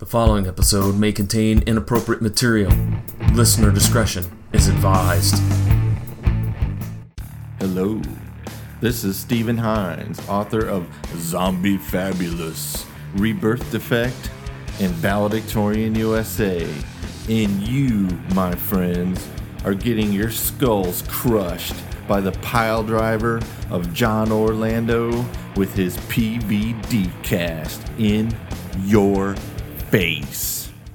The following episode may contain inappropriate material. Listener discretion is advised. Hello, this is Stephen Hines, author of Zombie Fabulous, Rebirth Defect, and Valedictorian USA. And you, my friends, are getting your skulls crushed by the pile driver of John Orlando with his PVD cast in your face.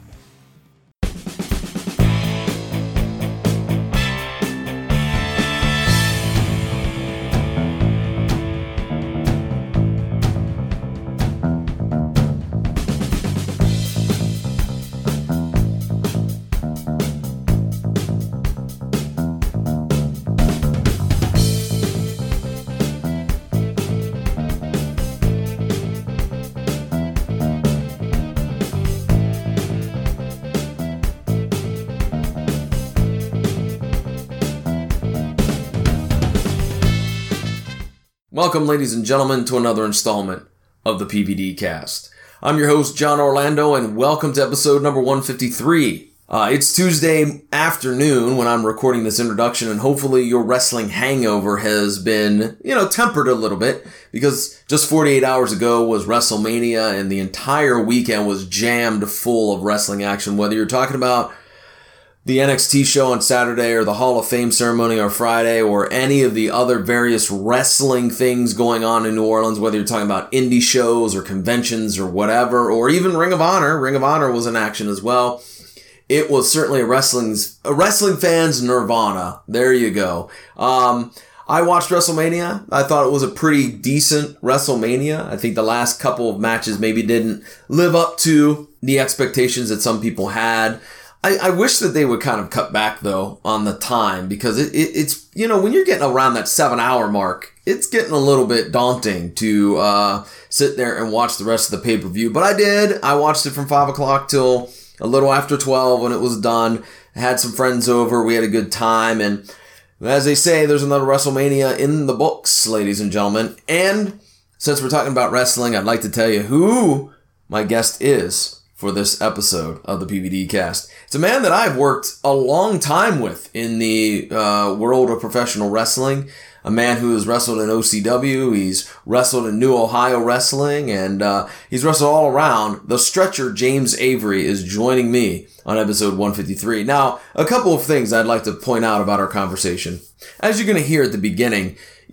Welcome, ladies and gentlemen, to another installment of the PVD Cast. I'm your host, John Orlando, and welcome to episode number 153. It's Tuesday afternoon when I'm recording this introduction, and hopefully your wrestling hangover has been, tempered a little bit, because just 48 hours ago was WrestleMania, and the entire weekend was jammed full of wrestling action, whether you're talking about the NXT show on Saturday or the Hall of Fame ceremony on Friday or any of the other various wrestling things going on in New Orleans, whether you're talking about indie shows or conventions or whatever, or even Ring of Honor. Ring of Honor was in action as well. It was certainly a wrestling fan's nirvana. There you go. I watched WrestleMania. I thought it was a pretty decent WrestleMania. I think the last couple of matches maybe didn't live up to the expectations that some people had. I wish that they would kind of cut back, though, on the time, because it's, when you're getting around that 7-hour mark, it's getting a little bit daunting to sit there and watch the rest of the pay-per-view. But I did. I watched it from 5 o'clock till a little after 12 when it was done. I had some friends over. We had a good time. And as they say, there's another WrestleMania in the books, ladies and gentlemen. And since we're talking about wrestling, I'd like to tell you who my guest is for this episode of the PVD Cast. It's a man that I've worked a long time with in the world of professional wrestling. A man who has wrestled in OCW, he's wrestled in New Ohio Wrestling, and he's wrestled all around. The Stretcher James Avery is joining me on episode 153. Now, a couple of things I'd like to point out about our conversation. As you're going to hear at the beginning,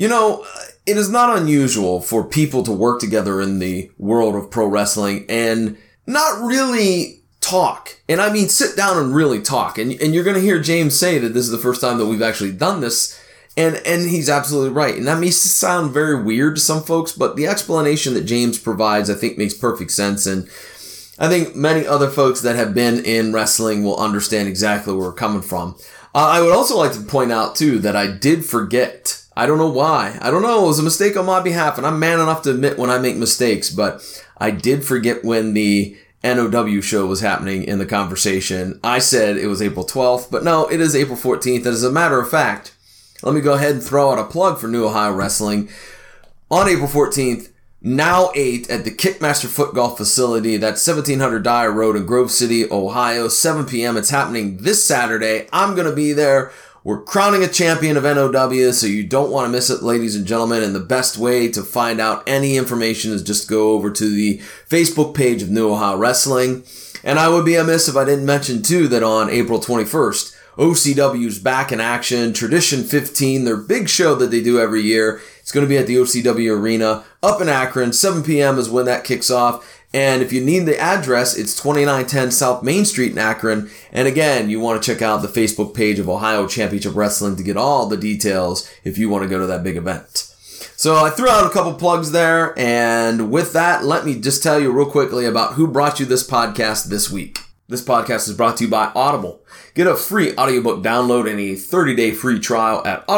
it is not unusual for people to work together in the world of pro wrestling and not really talk. And I mean sit down and really talk. And you're going to hear James say that this is the first time that we've actually done this. And he's absolutely right. And that may sound very weird to some folks, but the explanation that James provides, I think, makes perfect sense. And I think many other folks that have been in wrestling will understand exactly where we're coming from. I would also like to point out, too, that I did forget. I don't know why. I don't know. It was a mistake on my behalf, and I'm man enough to admit when I make mistakes, but I did forget when the NOW show was happening in the conversation. I said it was April 12th, but no, it is April 14th. And as a matter of fact, let me go ahead and throw out a plug for New Ohio Wrestling. On April 14th, Now 8 at the Kickmaster Foot Golf Facility. That's 1700 Dyer Road in Grove City, Ohio, 7 p.m. It's happening this Saturday. I'm going to be there. We're crowning a champion of NOW, so you don't want to miss it, ladies and gentlemen. And the best way to find out any information is just go over to the Facebook page of New Ohio Wrestling. And I would be amiss if I didn't mention, too, that on April 21st, OCW's back in action, Tradition 15, their big show that they do every year. It's going to be at the OCW Arena up in Akron. 7 p.m. is when that kicks off. And if you need the address, it's 2910 South Main Street in Akron. And again, you want to check out the Facebook page of Ohio Championship Wrestling to get all the details if you want to go to that big event. So I threw out a couple plugs there. And with that, let me just tell you real quickly about who brought you this podcast this week. This podcast is brought to you by Audible. Get a free audiobook download and a 30-day free trial at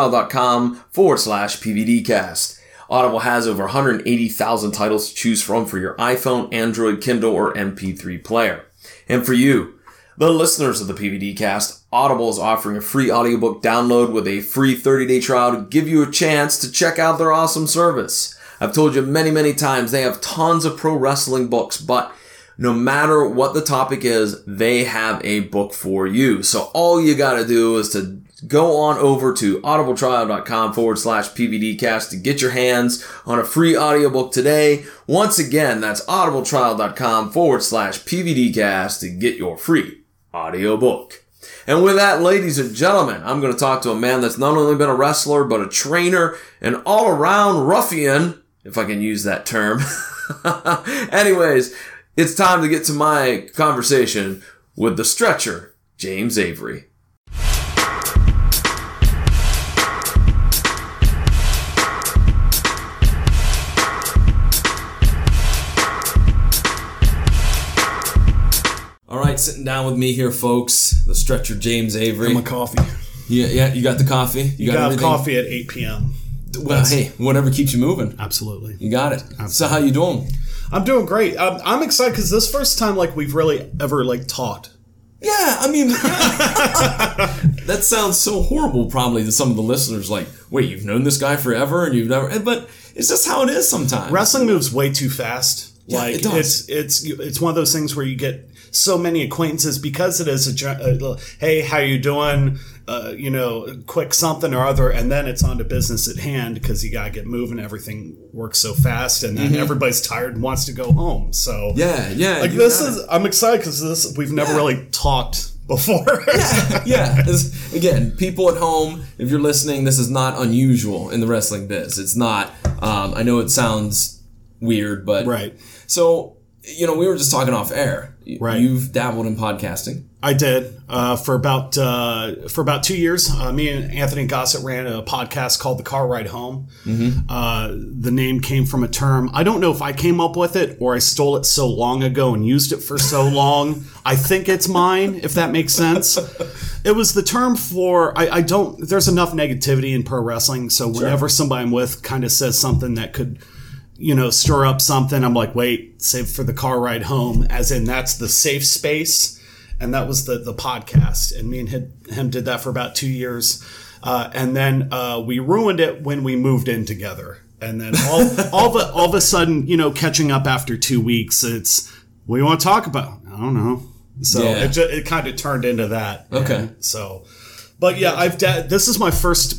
audibletrial.com/PVDcast. Audible has over 180,000 titles to choose from for your iPhone, Android, Kindle, or MP3 player. And for you, the listeners of the PVD Cast, Audible is offering a free audiobook download with a free 30-day trial to give you a chance to check out their awesome service. I've told you many, many times they have tons of pro wrestling books, but no matter what the topic is, they have a book for you. So all you got to do is to go on over to audibletrial.com/PVDcast to get your hands on a free audiobook today. Once again, that's audibletrial.com/PVDcast to get your free audiobook. And with that, ladies and gentlemen, I'm going to talk to a man that's not only been a wrestler, but a trainer, an all-around ruffian, if I can use that term. Anyways, it's time to get to my conversation with the Stretcher, James Avery. All right, sitting down with me here, folks, the Stretcher, James Avery. And my coffee. Yeah, you got the coffee? You got everything? Coffee at 8 p.m. Well, hey, whatever keeps you moving. Absolutely. You got it. Absolutely. So how you doing? I'm doing great. I'm excited because this is the first time we've really ever talked. Yeah, I mean, that sounds so horrible probably to some of the listeners. Like, wait, you've known this guy forever and you've never... But it's just how it is sometimes. Wrestling moves way too fast. Yeah, it does. It's one of those things where you get so many acquaintances because it is hey, how you doing? Quick something or other, and then it's on to business at hand because you gotta get moving. Everything works so fast, and then everybody's tired and wants to go home. So I'm excited because we've never really talked before. yeah. Again, people at home, if you're listening, this is not unusual in the wrestling biz. It's not. I know it sounds weird, but right. So we were just talking off air. Right. You've dabbled in podcasting. I did for about 2 years. Me and Anthony Gossett ran a podcast called The Car Ride Home. Mm-hmm. The name came from a term. I don't know if I came up with it or I stole it so long ago and used it for so long. I think it's mine, if that makes sense. It was the term for there's enough negativity in pro wrestling, so whenever somebody I'm with kind of says something that could stir up something, I'm like, wait, save for the car ride home, as in that's the safe space. And that was the podcast. And me and him did that for about 2 years. And then we ruined it when we moved in together. And then all of a sudden, catching up after 2 weeks, it's, what do you want to talk about? I don't know. So it kind of turned into that. Okay. But yeah, this is my first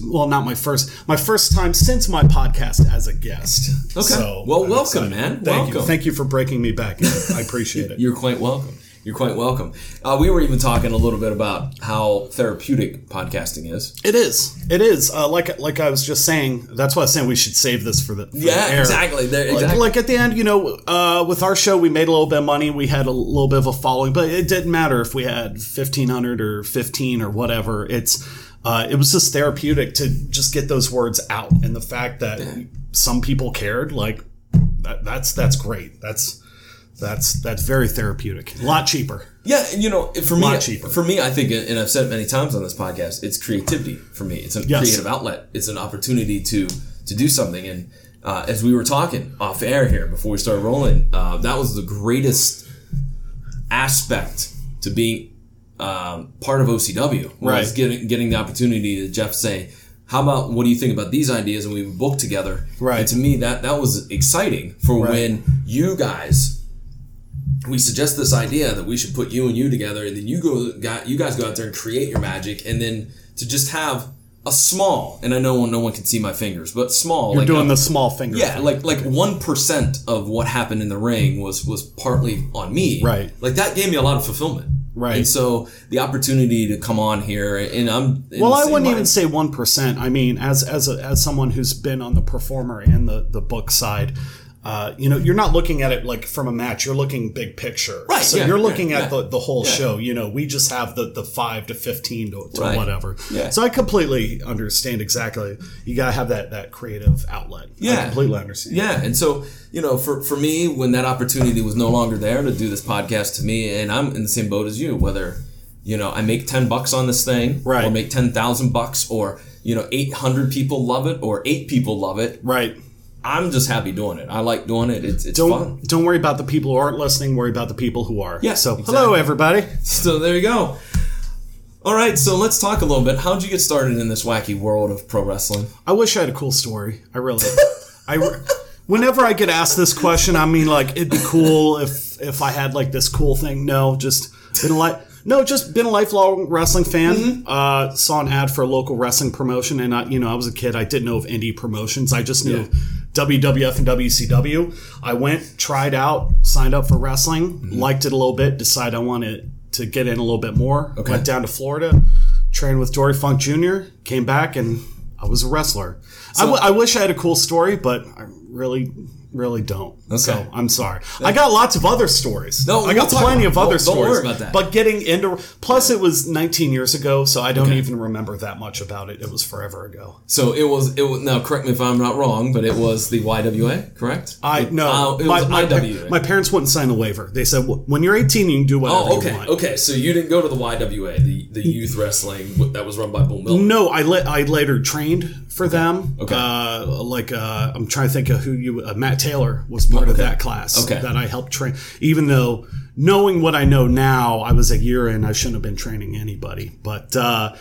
time since my podcast as a guest. Okay. So, well, welcome, man. Thank you for breaking me back in. I appreciate it. You're quite welcome. We were even talking a little bit about how therapeutic podcasting is. It is. Like I was just saying, that's why I was saying we should save this for the air. Exactly. Like at the end, with our show, we made a little bit of money. We had a little bit of a following, but it didn't matter if we had 1,500 or 15 or whatever. It was just therapeutic to just get those words out. And the fact that some people cared, that's great. That's very therapeutic. A lot cheaper. Yeah, for me, I think, and I've said it many times on this podcast, it's creativity for me. It's a creative outlet. It's an opportunity to do something. And as we were talking off air here before we started rolling, that was the greatest aspect to being part of OCW. Was getting the opportunity to Jeff say, how about, what do you think about these ideas? And we booked together. Right. And to me, that was exciting for when you guys... We suggest this idea that we should put you and you together, and then you guys go out there and create your magic, and then to just have a small, and I know no one can see my fingers, but small. You're doing the small finger. Yeah, like 1% of what happened in the ring was partly on me. Right. Like that gave me a lot of fulfillment. Right. And so the opportunity to come on here, and I'm I wouldn't even say 1%. I mean, as someone who's been on the performer and the book side. You're not looking at it like from a match. You're looking big picture. Right. So you're looking at the whole show. We just have the 5 to 15 to whatever. Yeah. So I completely understand exactly. You got to have that creative outlet. Yeah. I completely understand. Yeah. And so, for me, when that opportunity was no longer there to do this podcast, to me, and I'm in the same boat as you, whether, I make $10 on this thing, right, or make $10,000, or, 800 people love it, or 8 people love it. Right. I'm just happy doing it. I like doing it. It's fun. Don't worry about the people who aren't listening. Worry about the people who are. Yeah. So hello, everybody. So there you go. All right. So let's talk a little bit. How'd you get started in this wacky world of pro wrestling? I wish I had a cool story. I really. Whenever I get asked this question, I mean, like, it'd be cool if I had like this cool thing. No, just been a lifelong wrestling fan. Saw an ad for a local wrestling promotion, and I was a kid. I didn't know of indie promotions. I just knew WWF and WCW. I went, tried out, signed up for wrestling, liked it a little bit, decided I wanted to get in a little bit more. Okay. Went down to Florida, trained with Dory Funk Jr., came back, and I was a wrestler. So, I wish I had a cool story, but I really don't. Okay. So I'm sorry. I got lots of other stories. No, I got plenty of other stories. Don't worry about that. But getting into... Plus, it was 19 years ago, so I don't even remember that much about it. It was forever ago. So it was now, correct me if I'm not wrong, but it was the YWA, correct? It was IWA. My parents wouldn't sign the waiver. They said, when you're 18, you can do whatever you want. Okay, so you didn't go to the YWA, the youth wrestling that was run by Bull Miller. No, I later trained for them. Okay. I'm trying to think of Matt Taylor was part of that class that I helped train. Even though knowing what I know now, I was a year in, I shouldn't have been training anybody. But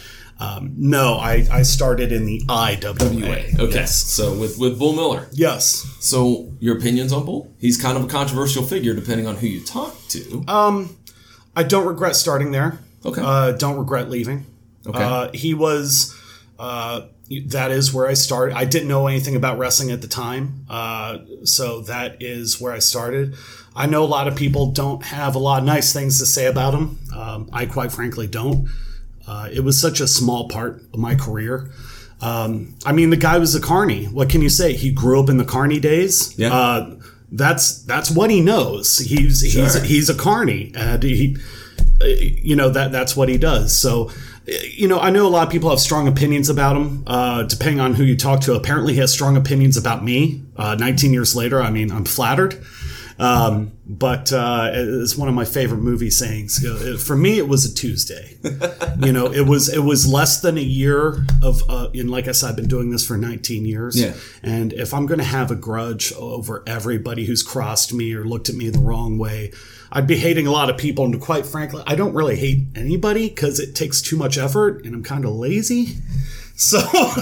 no, I started in the IWA. Okay, Yes. so with Bull Miller. Yes. So your opinions on Bull? He's kind of a controversial figure depending on who you talk to. I don't regret starting there. Okay. Don't regret leaving. Okay. He was... that is where I started. I didn't know anything about wrestling at the time, so that is where I started. I know a lot of people don't have a lot of nice things to say about him. I quite frankly don't. It was such a small part of my career. I mean, the guy was a carny. What can you say? He grew up in the carny days. Yeah. That's what he knows. He's a carny, and that's what he does. So. I know a lot of people have strong opinions about him, depending on who you talk to. Apparently, he has strong opinions about me. 19 years later, I mean, I'm flattered. But it's one of my favorite movie sayings. For me, it was a Tuesday. It was less than a year of, and like I said, I've been doing this for 19 years. Yeah. And if I'm going to have a grudge over everybody who's crossed me or looked at me the wrong way, I'd be hating a lot of people. And quite frankly, I don't really hate anybody because it takes too much effort and I'm kind of lazy. So,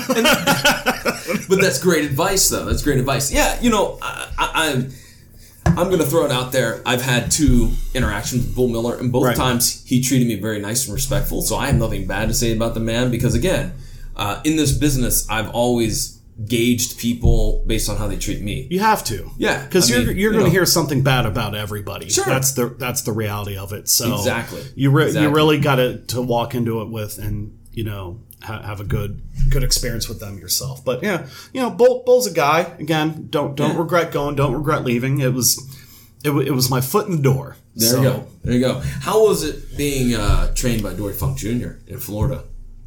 but that's great advice, though. That's great advice. Yeah, I'm going to throw it out there. I've had 2 interactions with Bull Miller, and both times he treated me very nice and respectful. So I have nothing bad to say about the man because, again, in this business, I've always gauged people based on how they treat me. You have to. Yeah. Because you're going to hear something bad about everybody. Sure. That's the reality of it. So exactly. You really got to walk into it with and, have a good experience with them yourself. But yeah, Bull's a guy. Again, don't regret going, don't regret leaving. It was my foot in the door. There you go. How was it being trained by Dory Funk Jr. in Florida?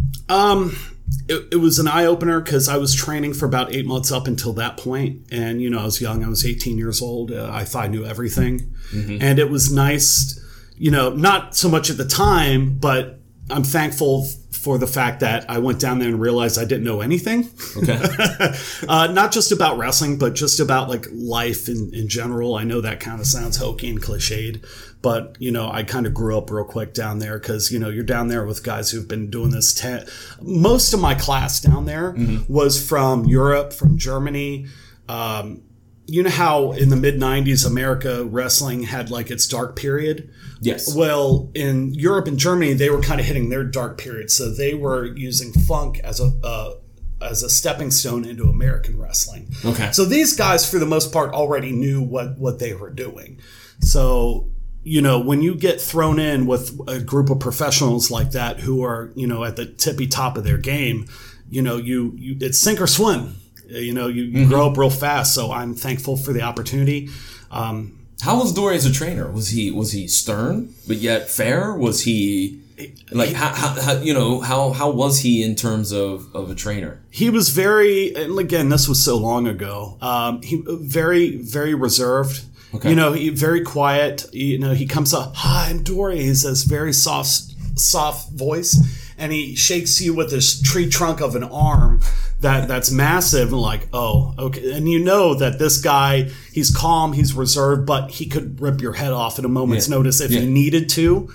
It was an eye-opener because I was training for about 8 months up until that point. And, I was young. I was 18 years old. I thought I knew everything. Mm-hmm. And it was nice, not so much at the time, but I'm thankful for the fact that I went down there and realized I didn't know anything. Okay. Not just about wrestling, but just about like life in general. I know that kind of sounds hokey and cliched, but I kind of grew up real quick down there because you're down there with guys who've been doing this. Most of my class down there was from Europe, from Germany. You know how in the mid-90s, America wrestling had like its dark period? Yes. Well, in Europe and Germany, they were kind of hitting their dark period. So they were using funk as a stepping stone into American wrestling. Okay. So these guys, for the most part, already knew what they were doing. So, when you get thrown in with a group of professionals like that who are, at the tippy top of their game, it's sink or swim. You grow up real fast, so I'm thankful for the opportunity. How was Dory as a trainer? Was he stern but yet fair? Was he like how was he in terms of a trainer? He was very, and again, this was so long ago. He very, very reserved. Okay. He very quiet. He comes up, "Hi, I'm Dory." He says very soft voice, and he shakes you with this tree trunk of an arm that's massive, and like, oh, okay. And that this guy, he's calm, he's reserved, but he could rip your head off at a moment's notice if he needed to.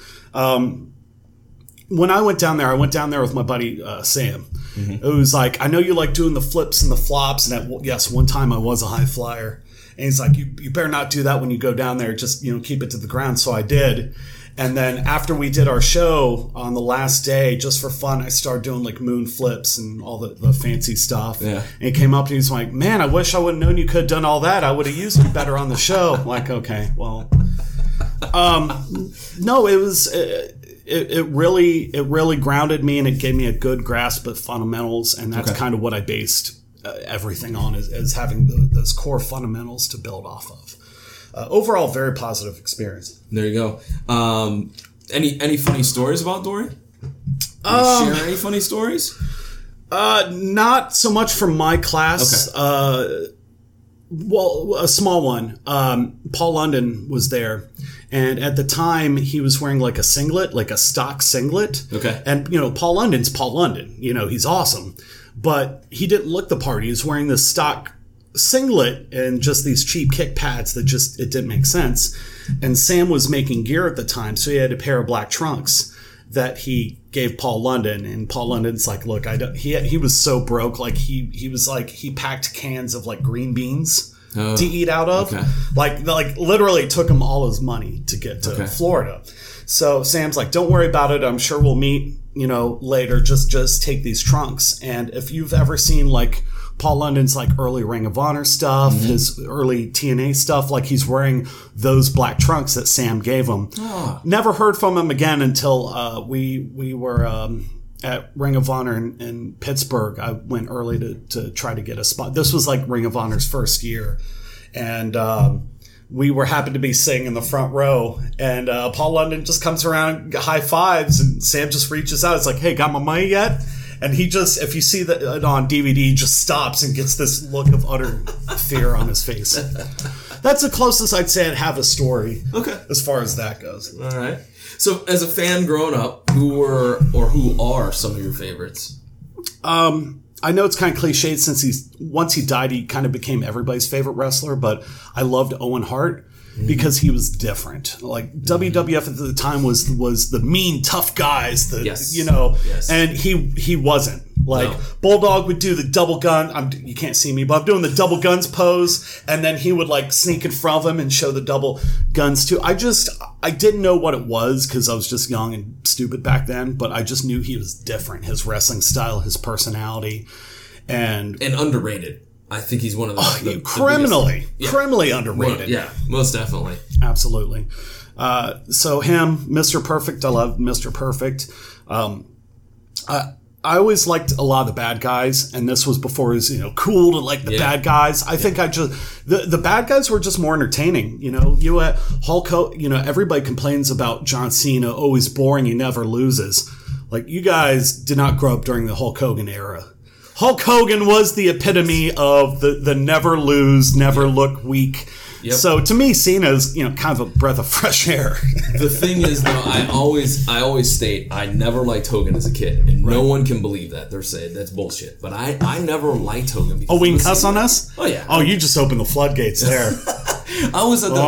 When I went down there with my buddy Sam. Mm-hmm. It was like, I know you like doing the flips and the flops, and yes, one time I was a high flyer. And he's like, you better not do that when you go down there. Just, keep it to the ground. So I did. And then after we did our show on the last day, just for fun, I started doing like moon flips and all the fancy stuff. Yeah. And he came up and he's like, man, I wish I would have known you could have done all that. I would have used you better on the show. I'm like, okay, well, no, it was, it really grounded me, and it gave me a good grasp of fundamentals. And that's kind of what I based everything on, is having those core fundamentals to build off of. Overall, very positive experience. There you go. Any funny stories about Dory? Share any funny stories? Not so much from my class. Okay. Well, a small one. Paul London was there, and at the time he was wearing like a singlet, like a stock singlet. Okay. And Paul London's Paul London. He's awesome, but he didn't look the part. He was wearing this stock singlet and just these cheap kick pads that it didn't make sense. And Sam was making gear at the time, so he had a pair of black trunks that he gave Paul London. And Paul London's like, look, he was so broke, like he was like, he packed cans of like green beans to eat out of. Okay. Like literally took him all his money to get to Florida. So Sam's like, don't worry about it, I'm sure we'll meet later, just take these trunks. And if you've ever seen like Paul London's like early Ring of Honor stuff, his early TNA stuff, like he's wearing those black trunks that Sam gave him. Oh. Never heard from him again until we were at Ring of Honor in Pittsburgh. I went early to try to get a spot. This was like Ring of Honor's first year. And we were happy to be sitting in the front row. And Paul London just comes around, high fives, and Sam just reaches out. It's like, hey, got my money yet? And he just, if you see that on DVD, just stops and gets this look of utter fear on his face. That's the closest I'd say I'd have a story. Okay. As far as that goes. All right. So, as a fan growing up, who are some of your favorites? I know it's kind of cliched since once he died, he kind of became everybody's favorite wrestler, but I loved Owen Hart. Because he was different. Like WWF at the time was the mean tough guys, and he wasn't. Like Bulldog would do the double gun. You can't see me, but I'm doing the double guns pose, and then he would like sneak in front of him and show the double guns too. I didn't know what it was because I was just young and stupid back then, but I just knew he was different. His wrestling style, his personality, and underrated. I think he's one of the criminally underrated. Most definitely. Absolutely. So him, Mr. Perfect. I love Mr. Perfect. I always liked a lot of the bad guys, and this was before it was cool to like the bad guys. I think the bad guys were just more entertaining. You had Hulk Hogan. Everybody complains about John Cena. Oh, he's boring. He never loses. Like you guys did not grow up during the Hulk Hogan era. Hulk Hogan was the epitome of the never lose, never look weak. Yep. So to me, Cena's kind of a breath of fresh air. The thing is, though, I always state I never liked Hogan as a kid, and no one can believe that. They're saying that's bullshit. But I never liked Hogan. Oh, we can cuss on us? Oh yeah. Oh, you just opened the floodgates there. I always thought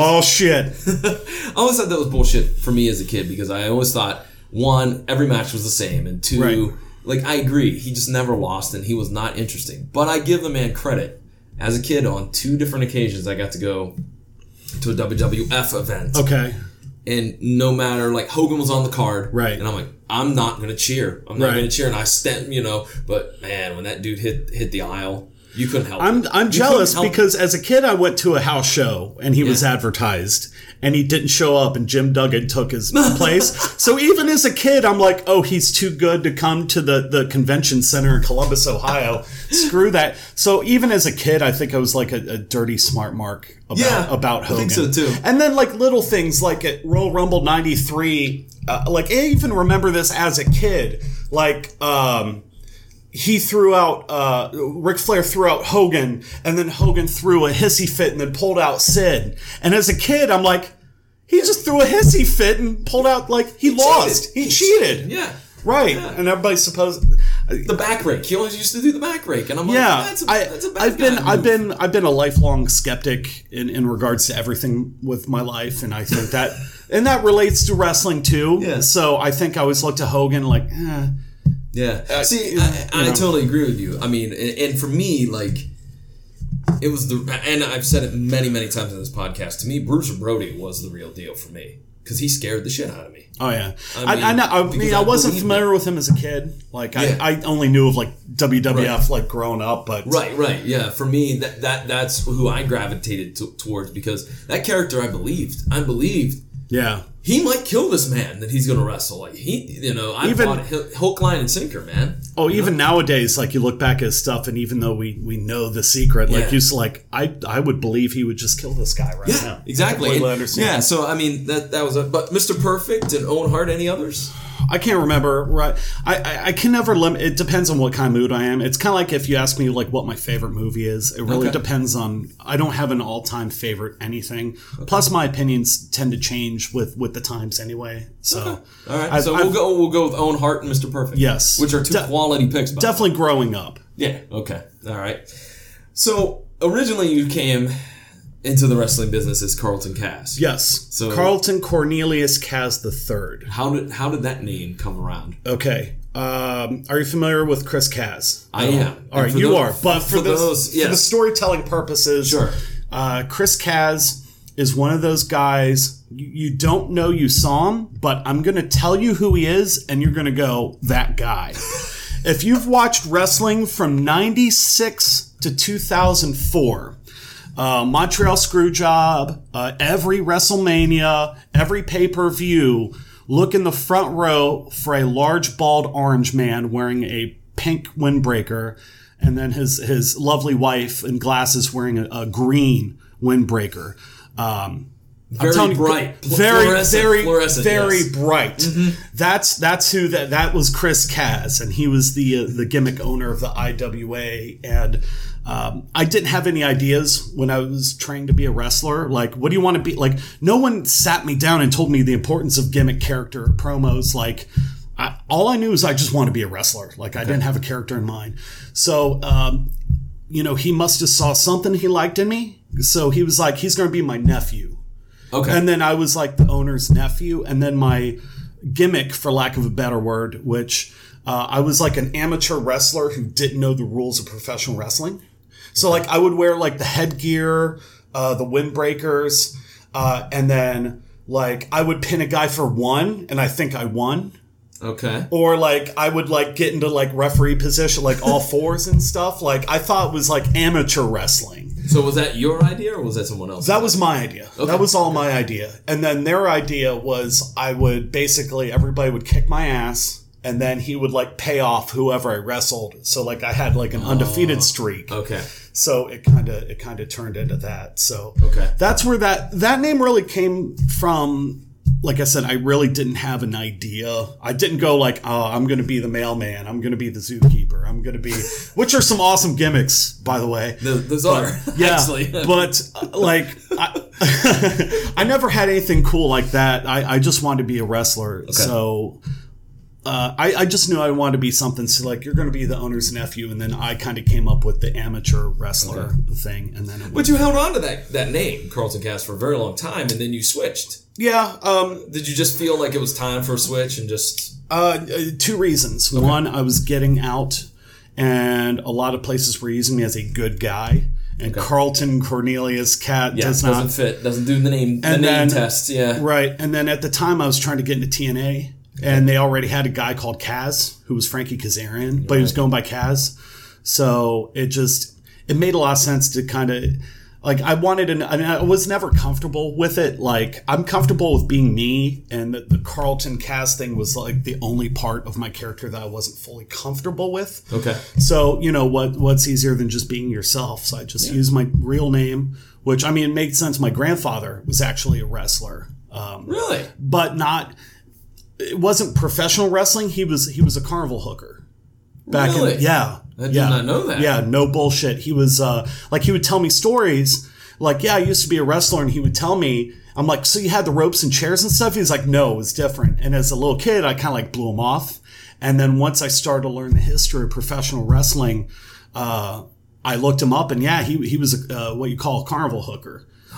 I always thought that was bullshit for me as a kid because I always thought one, every match was the same, and two. Right. Like, I agree. He just never lost, and he was not interesting. But I give the man credit. As a kid, on 2 different occasions, I got to go to a WWF event. Okay. And no matter, like, Hogan was on the card. Right. And I'm like, I'm not going to cheer. I'm not going to cheer. And I stand, but, man, when that dude hit the aisle, you couldn't help it. I'm jealous because as a kid, I went to a house show, and he was advertised. And he didn't show up, and Jim Duggan took his place. So even as a kid, I'm like, oh, he's too good to come to the convention center in Columbus, Ohio. Screw that. So even as a kid, I think I was like a dirty smart mark about Hogan. I think so too. And then like little things like at Royal Rumble 93, like I even remember this as a kid. Like, he threw out, Ric Flair threw out Hogan, and then Hogan threw a hissy fit and then pulled out Sid. And as a kid, I'm like, he just threw a hissy fit and pulled out, like, he lost. He cheated. Yeah. Right. Yeah. And everybody's supposed... The back rake. He always used to do the back rake. And I'm like, that's a bad guy. I've been a lifelong skeptic in regards to everything with my life, and I think that... and that relates to wrestling, too. Yeah. So I think I always looked to Hogan like, Yeah. See, I totally agree with you. I mean, and for me, like, It was and I've said it many, many times in this podcast. To me, Bruiser Brody was the real deal for me because he scared the shit out of me. Oh yeah, I wasn't familiar with him as a kid. Like I only knew of like WWF like growing up, but right, yeah. For me, that's who I gravitated towards because that character I believed. Yeah. He might kill this man that he's going to wrestle. Like I bought it hook, line, and sinker, man. Oh, even nowadays, like you look back at his stuff, and even though we know the secret, like I would believe he would just kill this guy right now. Yeah, exactly. I understand. Yeah, so I mean that was but Mr. Perfect and Owen Hart, any others? I can't remember. Right, I can never limit. It depends on what kind of mood I am. It's kind of like if you ask me like what my favorite movie is. It really depends on. I don't have an all-time favorite anything. Okay. Plus, my opinions tend to change with the times anyway. So, all right. We'll go with Owen Hart and Mr. Perfect. Yes, which are two quality picks. Definitely growing up. Yeah. Okay. All right. So originally you came into the wrestling business as Carlton Kaz. Yes. So Carlton Cornelius Kaz III. How did that name come around? Okay. Are you familiar with Chris Kaz? I am. All right, you are. But for the storytelling purposes, sure. Chris Kaz is one of those guys you don't know you saw him, but I'm going to tell you who he is, and you're going to go, that guy. If you've watched wrestling from 96 to 2004, Montreal Screwjob, every WrestleMania, every pay-per-view, look in the front row for a large bald orange man wearing a pink windbreaker, and then his lovely wife in glasses wearing a green windbreaker. Very bright, very fluorescent, yes. Bright. Mm-hmm. That's who that was. Chris Kaz, and he was the gimmick owner of the IWA. And I didn't have any ideas when I was trying to be a wrestler. Like, what do you want to be? Like, no one sat me down and told me the importance of gimmick character promos. Like, all I knew is I just want to be a wrestler. Like, I didn't have a character in mind. So, he must have saw something he liked in me. So he was like, he's going to be my nephew. Okay. And then I was like the owner's nephew. And then my gimmick, for lack of a better word, which I was like an amateur wrestler who didn't know the rules of professional wrestling. So like I would wear like the headgear, the windbreakers, and then like I would pin a guy for one, and I think I won. Okay. Or like I would like get into like referee position, like all fours and stuff. Like I thought it was like amateur wrestling. So was that your idea or was that someone else's? That was my idea. Okay. That was all my idea. And then their idea was I would basically, everybody would kick my ass and then he would like pay off whoever I wrestled. So like I had like an undefeated streak. Okay. So it kind of turned into that. So okay. That's where that name really came from. Like I said, I really didn't have an idea. I didn't go like, oh, I'm going to be the mailman. I'm going to be the zookeeper. I'm going to be, which are some awesome gimmicks, by the way. Those are, yeah, actually. But like, I never had anything cool like that. I just wanted to be a wrestler. Okay. So I just knew I wanted to be something. So like, you're going to be the owner's nephew. And then I kind of came up with the amateur wrestler thing. And then but you held on to that name, Carlton Kaz, for a very long time. And then you switched. Yeah. Did you just feel like it was time for a switch and just... two reasons. Okay. One, I was getting out and a lot of places were using me as a good guy. And Carlton Cornelius doesn't fit. Doesn't do the name test. Yeah. Right. And then at the time I was trying to get into TNA and they already had a guy called Kaz who was Frankie Kazarian, but he was going by Kaz. So it made a lot of sense to kind of... Like I was never comfortable with it. Like I'm comfortable with being me, and the Carlton Kaz thing was like the only part of my character that I wasn't fully comfortable with. Okay. So what's easier than just being yourself? So I just used my real name, which I mean it made sense. My grandfather was actually a wrestler. Really? But it wasn't professional wrestling. He was a carnival hooker. Really? I did not know that. Yeah, no bullshit. He was like he would tell me stories like, I used to be a wrestler, and he would tell me, I'm like, so you had the ropes and chairs and stuff? He's like, no, it was different. And as a little kid, I kind of like blew him off. And then once I started to learn the history of professional wrestling, I looked him up, and he was what you call a carnival hooker.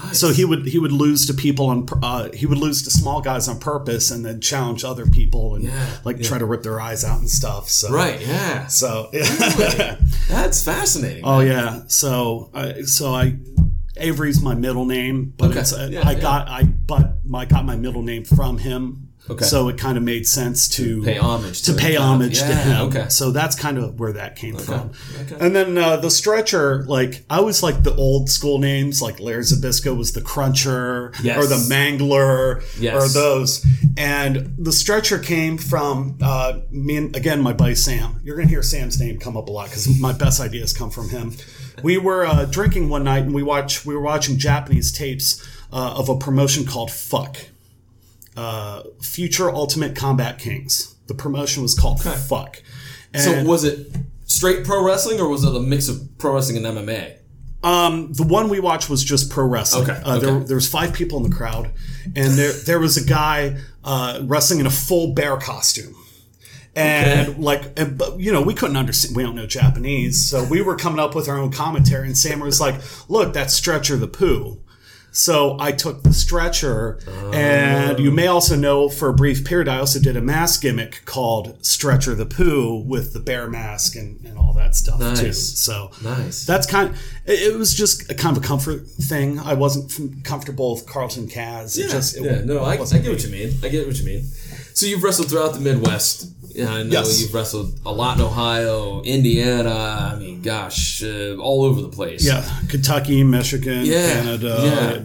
So he would lose to people he would lose to small guys on purpose, and then challenge other people and try to rip their eyes out and stuff. So Right. Yeah. So Really? That's fascinating. oh yeah. So Avery's my middle name, but Okay. I got my middle name from him. Okay. So it kind of made sense to Pay homage to him. Okay. So that's kind of where that came from. Okay. And then the Stretcher, I was like the old school names, like Larry Zabisco was the Cruncher, Yes. or the Mangler, Yes. or those. And the Stretcher came from me and, again, my buddy Sam. You're going to hear Sam's name come up a lot because my best ideas come from him. We were drinking one night, and we were watching Japanese tapes of a promotion called Fuck. Future Ultimate Combat Kings. The promotion was called Fuck. And So was it straight pro wrestling, or was it a mix of pro wrestling and MMA? the one we watched was just pro wrestling. There was 5 people in the crowd, and there was a guy wrestling in a full bear costume. And but we couldn't understand. We don't know Japanese, so we were coming up with our own commentary. And Sam was like, "Look, that's Stretcher the Pooh." So I took the Stretcher, and you may also know, for a brief period, I also did a mask gimmick called Stretcher the Pooh with the bear mask and all that stuff too. So that's it was just a kind of a comfort thing. I wasn't comfortable with Carlton Kaz. I get what you mean. I get what you mean. So you've wrestled throughout the Midwest. Yeah, I know you've wrestled a lot in Ohio, Indiana. I mean, gosh, all over the place. Yeah, Kentucky, Michigan, Canada.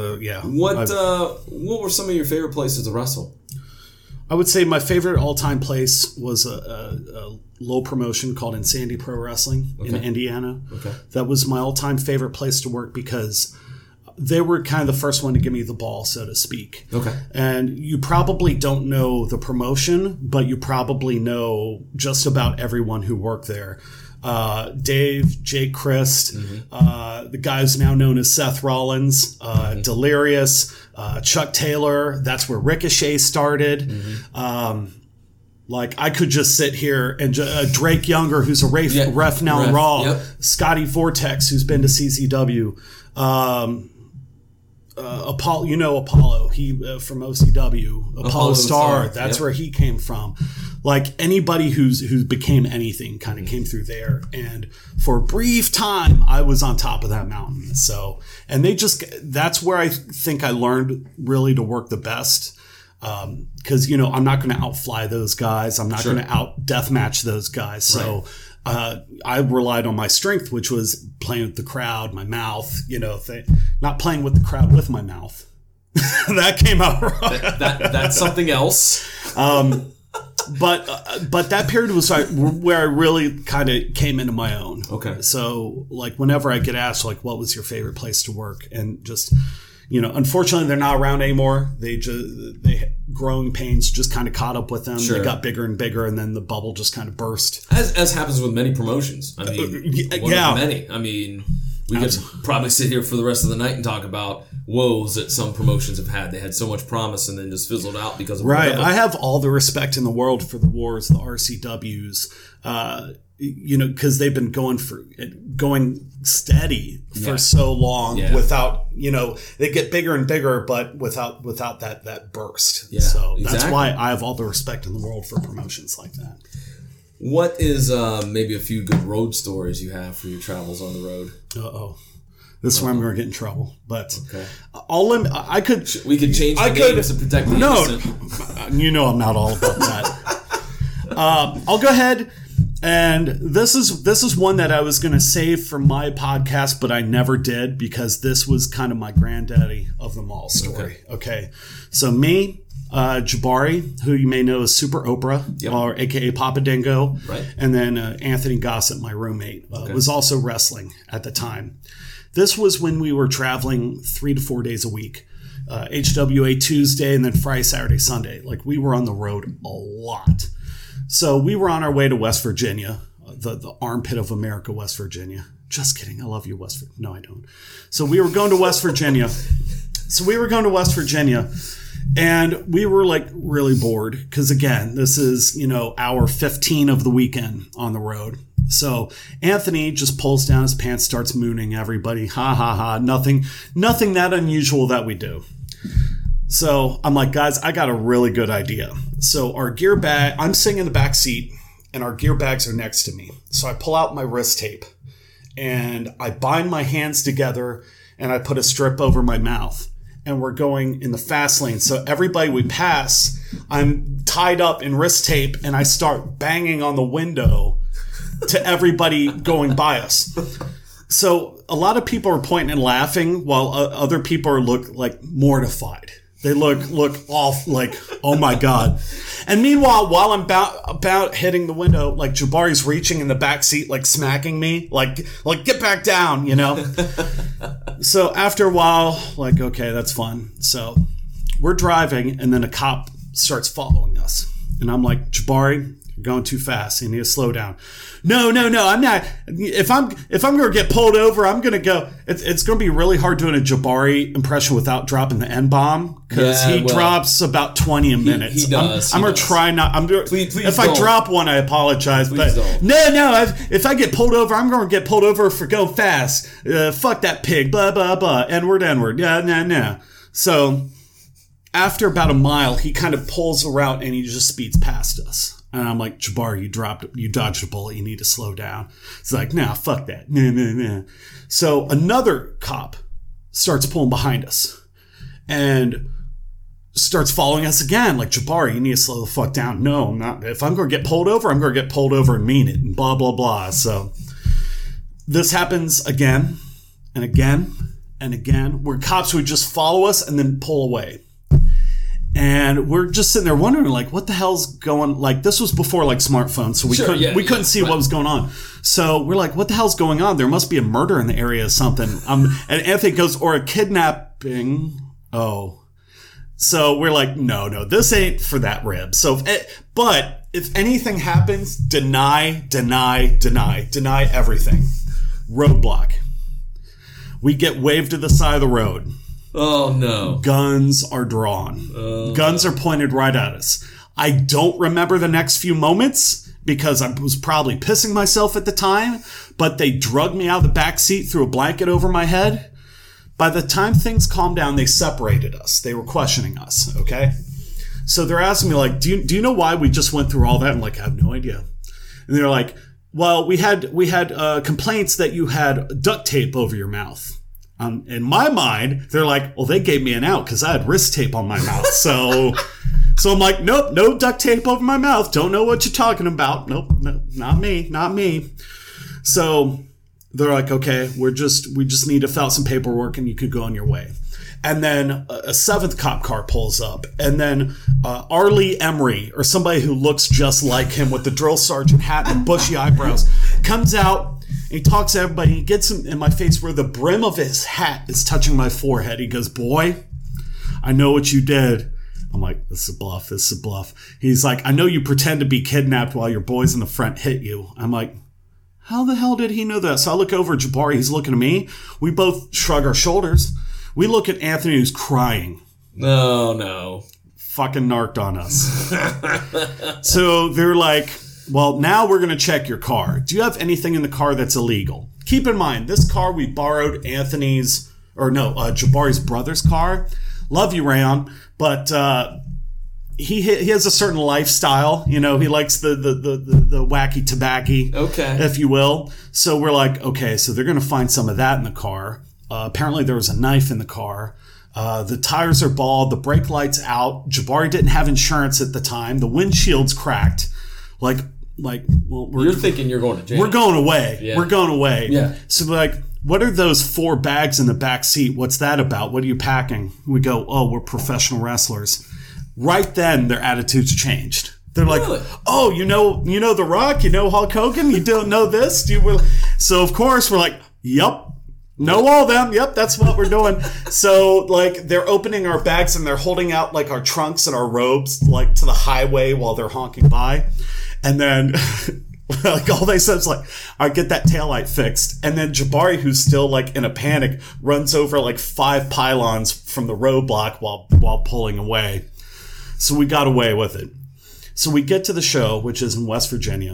What were some of your favorite places to wrestle? I would say my favorite all-time place was a low promotion called Insanity Pro Wrestling in Indiana. Okay. That was my all-time favorite place to work because they were kind of the first one to give me the ball, so to speak. Okay. And you probably don't know the promotion, but you probably know just about everyone who worked there. Dave, Jake Christ, the guy who's now known as Seth Rollins, Delirious, Chuck Taylor. That's where Ricochet started. I could just sit here and Drake Younger, who's a ref now in Raw, Scotty Vortex, who's been to CCW, Apollo, he from OCW, Apollo Star, that's where he came from. Anybody who became anything kind of came through there, and for a brief time I was on top of that mountain. So, and that's where I think I learned really to work the best. Because I'm not going to outfly those guys. I'm not going to out deathmatch those guys. So I relied on my strength, which was playing with the crowd, my mouth. Not playing with the crowd with my mouth. That came out wrong. That's something else. But that period was where I really kind of came into my own. Okay. So whenever I get asked what was your favorite place to work, and just. Unfortunately, they're not around anymore. Growing pains just kind of caught up with them. Sure. They got bigger and bigger, and then the bubble just kind of burst. As happens with many promotions. I mean, many. I mean, we could probably sit here for the rest of the night and talk about woes that some promotions have had. They had so much promise and then just fizzled out because of whatever. I have all the respect in the world for the Wars, the RCWs. Because they've been going steady for so long without, they get bigger and bigger, but without that burst. Yeah, so that's why I have all the respect in the world for promotions like that. What is maybe a few good road stories you have for your travels on the road? This is where I'm going to get in trouble, but we could change the names to protect the innocent. I'm not all about that. I'll go ahead. And this is one that I was going to save for my podcast, but I never did because this was kind of my granddaddy of them all story. Okay. So me, Jabari, who you may know as Super Oprah, or AKA Papa Dingo. Right. And then Anthony Gossett, my roommate, was also wrestling at the time. This was when we were traveling 3 to 4 days a week. HWA Tuesday and then Friday, Saturday, Sunday. We were on the road a lot. So we were on our way to West Virginia, the armpit of America, West Virginia. Just kidding. I love you, West Virginia. No, I don't. So we were going to West Virginia. And we were really bored because, again, this is, hour 15 of the weekend on the road. So Anthony just pulls down his pants, starts mooning everybody. Ha ha ha. Nothing that unusual that we do. So I'm like, guys, I got a really good idea. So our gear bag, I'm sitting in the back seat and our gear bags are next to me. So I pull out my wrist tape and I bind my hands together and I put a strip over my mouth. And we're going in the fast lane. So everybody we pass, I'm tied up in wrist tape and I start banging on the window to everybody going by us. So a lot of people are pointing and laughing while other people are look like mortified. They look off like, oh my God. And meanwhile, while I'm about hitting the window, like Jabari's reaching in the back seat, like smacking me, like get back down, you know? So after a while, like, okay, that's fun. So we're driving and then a cop starts following us. And I'm like, Jabari, you're going too fast. You need to slow down. No, I'm not. If I'm going to get pulled over, I'm going to go. It's going to be really hard doing a Jabari impression without dropping the N-bomb because he drops about 20 a minute. He does. I'm going to try not. Please if don't. I drop one, I apologize. Please but don't. No. If I get pulled over, I'm going to get pulled over for going fast. Fuck that pig. Blah blah blah. N-word. Yeah, no. So after about a mile, he kind of pulls around and he just speeds past us. And I'm like, Jabari, you dodged a bullet. You need to slow down. It's like, nah, fuck that. Nah. So another cop starts pulling behind us and starts following us again. Like, Jabari, you need to slow the fuck down. No, I'm not. If I'm going to get pulled over, I'm going to get pulled over and mean it and blah, blah, blah. So this happens again and again and again where cops would just follow us and then pull away. And we're just sitting there wondering, like, what the hell's going? Like, this was before like smartphones, so we couldn't see what was going on. So we're like, what the hell's going on? There must be a murder in the area or something. And Anthony goes, or a kidnapping. Oh, so we're like, no, this ain't for that rib. So, but if anything happens, deny everything. Roadblock. We get waved to the side of the road. Oh, no. Guns are drawn. Guns are pointed right at us. I don't remember the next few moments because I was probably pissing myself at the time, but they drugged me out of the back seat, threw a blanket over my head. By the time things calmed down, they separated us. They were questioning us, okay? So they're asking me, like, do you know why we just went through all that? I'm like, I have no idea. And they're like, well, we had complaints that you had duct tape over your mouth. In my mind, they're like, well, they gave me an out because I had wrist tape on my mouth. So I'm like, nope, no duct tape over my mouth. Don't know what you're talking about. Nope, no, not me. So they're like, okay, we just need to fill out some paperwork and you could go on your way. And then a seventh cop car pulls up. And then Arlie Emery, or somebody who looks just like him with the drill sergeant hat and bushy eyebrows, comes out. He talks to everybody. He gets him in my face where the brim of his hat is touching my forehead. He goes, boy, I know what you did. I'm like, this is a bluff. He's like, I know you pretend to be kidnapped while your boys in the front hit you. I'm like, how the hell did he know that? So I look over at Jabari. He's looking at me. We both shrug our shoulders. We look at Anthony, who's crying. No. Fucking narked on us. So they're like, well, now we're going to check your car. Do you have anything in the car that's illegal? Keep in mind, this car we borrowed Jabari's brother's car. Love you, Rayon. But he has a certain lifestyle. You know, he likes the wacky tobacco, okay, if you will. So we're like, okay, so they're going to find some of that in the car. Apparently there was a knife in the car. The tires are bald. The brake light's out. Jabari didn't have insurance at the time. The windshield's cracked. Well, you're thinking you're going to jail. We're going away. Yeah. We're going away. Yeah. So we're like, what are those 4 bags in the back seat? What's that about? What are you packing? We go, oh, we're professional wrestlers. Right then, their attitudes changed. They're like, really? Oh, you know The Rock? You know Hulk Hogan? You don't know this? So, of course, we're like, yep. Know all them. Yep, that's what we're doing. So, like, they're opening our bags and they're holding out, like, our trunks and our robes, like, to the highway while they're honking by. And then, like, all they said is, like, all right, get that taillight fixed. And then Jabari, who's still, like, in a panic, runs over, like, 5 pylons from the roadblock while pulling away. So we got away with it. So we get to the show, which is in West Virginia.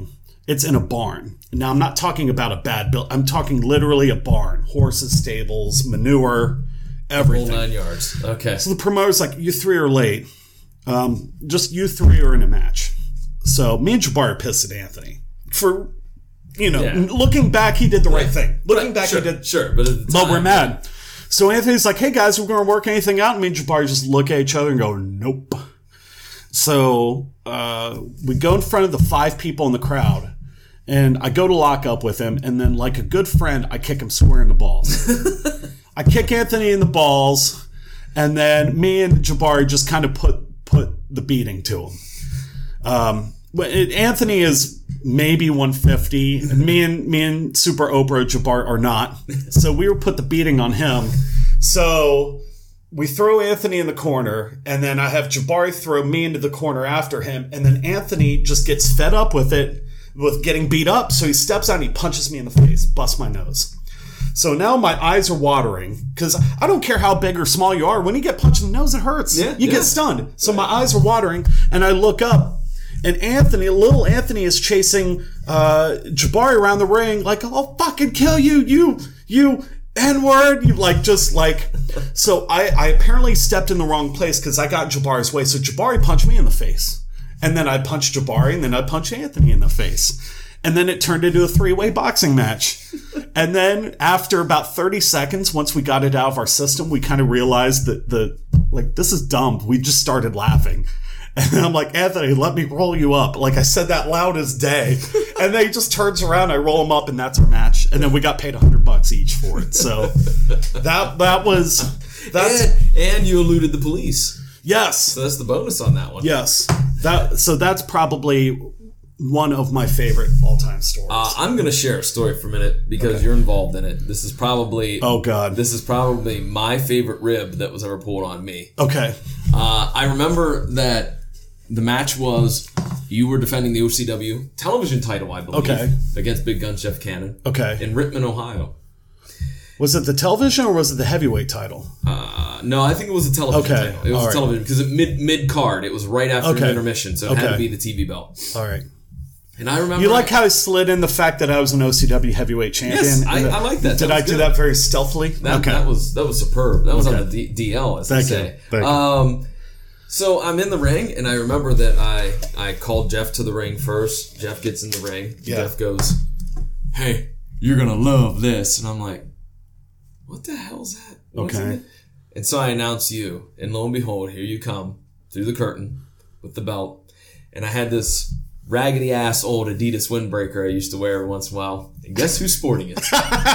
It's in a barn. Now, I'm not talking about a bad build. I'm talking literally a barn. Horses, stables, manure, everything. Whole 9 yards. Okay. So the promoter's like, you three are late. Just you three are in a match. So me and Jabari are pissed at Anthony. For, looking back, he did the right thing. Looking back, sure, he did. Sure, but at the But time, we're mad. So Anthony's like, hey guys, we're going to work anything out. And me and Jabari just look at each other and go, nope. So we go in front of the 5 people in the crowd. And I go to lock up with him, and then like a good friend, I kick him square in the balls. I kick Anthony in the balls, and then me and Jabari just kind of put the beating to him. Anthony is maybe 150, and me and Super Oprah Jabari are not. So we were put the beating on him. So we throw Anthony in the corner, and then I have Jabari throw me into the corner after him, and then Anthony just gets fed up with getting beat up, so he steps out and he punches me in the face, busts my nose. So now my eyes are watering, because I don't care how big or small you are, when you get punched in the nose, it hurts. You get stunned. So my eyes are watering, and I look up, and little Anthony is chasing Jabari around the ring, like, I'll fucking kill you, you N-word, so I apparently stepped in the wrong place, because I got Jabari's way, so Jabari punched me in the face. And then I'd punch Jabari, and then I'd punch Anthony in the face. And then it turned into a 3-way boxing match. And then after about 30 seconds, once we got it out of our system, we kind of realized that this is dumb. We just started laughing. And then I'm like, Anthony, let me roll you up. Like I said that loud as day. And then he just turns around, I roll him up, and that's our match. And then we got paid $100 each for it. So and you eluded the police. Yes. So that's the bonus on that one. Yes. That's probably one of my favorite all-time stories. I'm going to share a story for a minute because you're involved in it. This is probably my favorite rib that was ever pulled on me. Okay. I remember that the match was you were defending the OCW television title, I believe, against Big Gun Jeff Cannon. Okay. In Rittman, Ohio. Was it the television or was it the heavyweight title? No, I think it was a television title. It was television because mid card. It was right after an intermission, so it had to be the TV belt. All right. And I remember... You like how I slid in the fact that I was an OCW heavyweight champion? Yes, I like that. Did I do that very stealthily? That was superb. That was on the DL, as they say. Thank you. So I'm in the ring, and I remember that I called Jeff to the ring first. Jeff gets in the ring. Yeah. Jeff goes, hey, you're going to love this. And I'm like, what the hell's that? What's okay. And so I announce you, and lo and behold, here you come through the curtain with the belt. And I had this raggedy ass old Adidas windbreaker I used to wear every once in a while. And guess who's sporting it?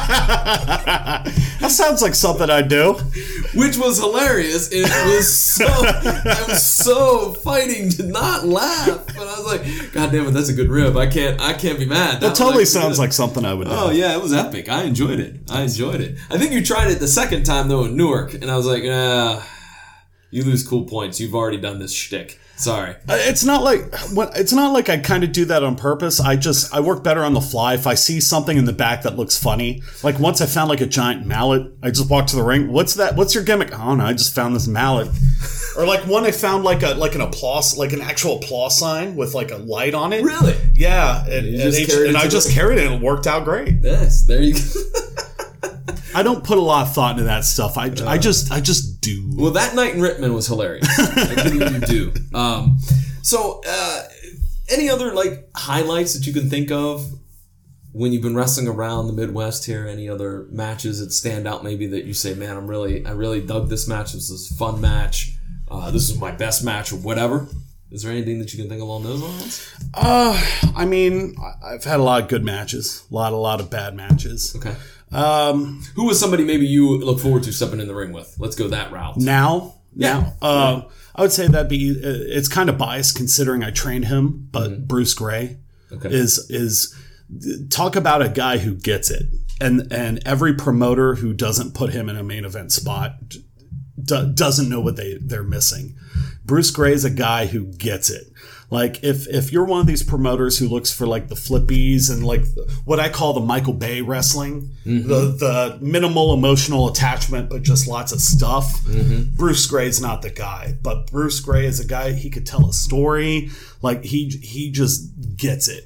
That sounds like something I'd do. Which was hilarious. I was so fighting to not laugh. But I was like, God damn it, that's a good rib. I can't be mad. That totally sounds like something I would do. Oh yeah, it was epic. I enjoyed it. I think you tried it the second time though in Newark, and I was like, you lose cool points. You've already done this shtick. Sorry. It's not like I kind of do that on purpose. I work better on the fly. If I see something in the back that looks funny, like once I found like a giant mallet, I just walked to the ring. What's that? What's your gimmick? I don't know. I just found this mallet. Or like one I found like an applause, like an actual applause sign with like a light on it. Really? Yeah. And I just carried it and it worked out great. Yes. There you go. I don't put a lot of thought into that stuff. I just do. Well, that night in Rittman was hilarious. I really do. So, any other like highlights that you can think of when you've been wrestling around the Midwest here? Any other matches that stand out? Maybe that you say, "Man, I really dug this match. This was a fun match. This was my best match," or whatever. Is there anything that you can think along those lines? I mean, I've had a lot of good matches, a lot of bad matches. Okay. Who was somebody maybe you look forward to stepping in the ring with? Let's go that route. Now, I would say it's kind of biased considering I trained him, but Bruce Gray is talk about a guy who gets it, and every promoter who doesn't put him in a main event spot doesn't know what they're missing. Bruce Gray is a guy who gets it. Like if you're one of these promoters who looks for like the flippies and like what I call the Michael Bay wrestling, the minimal emotional attachment but just lots of stuff, Bruce Gray's not the guy. But Bruce Gray is a guy, he could tell a story. Like he just gets it.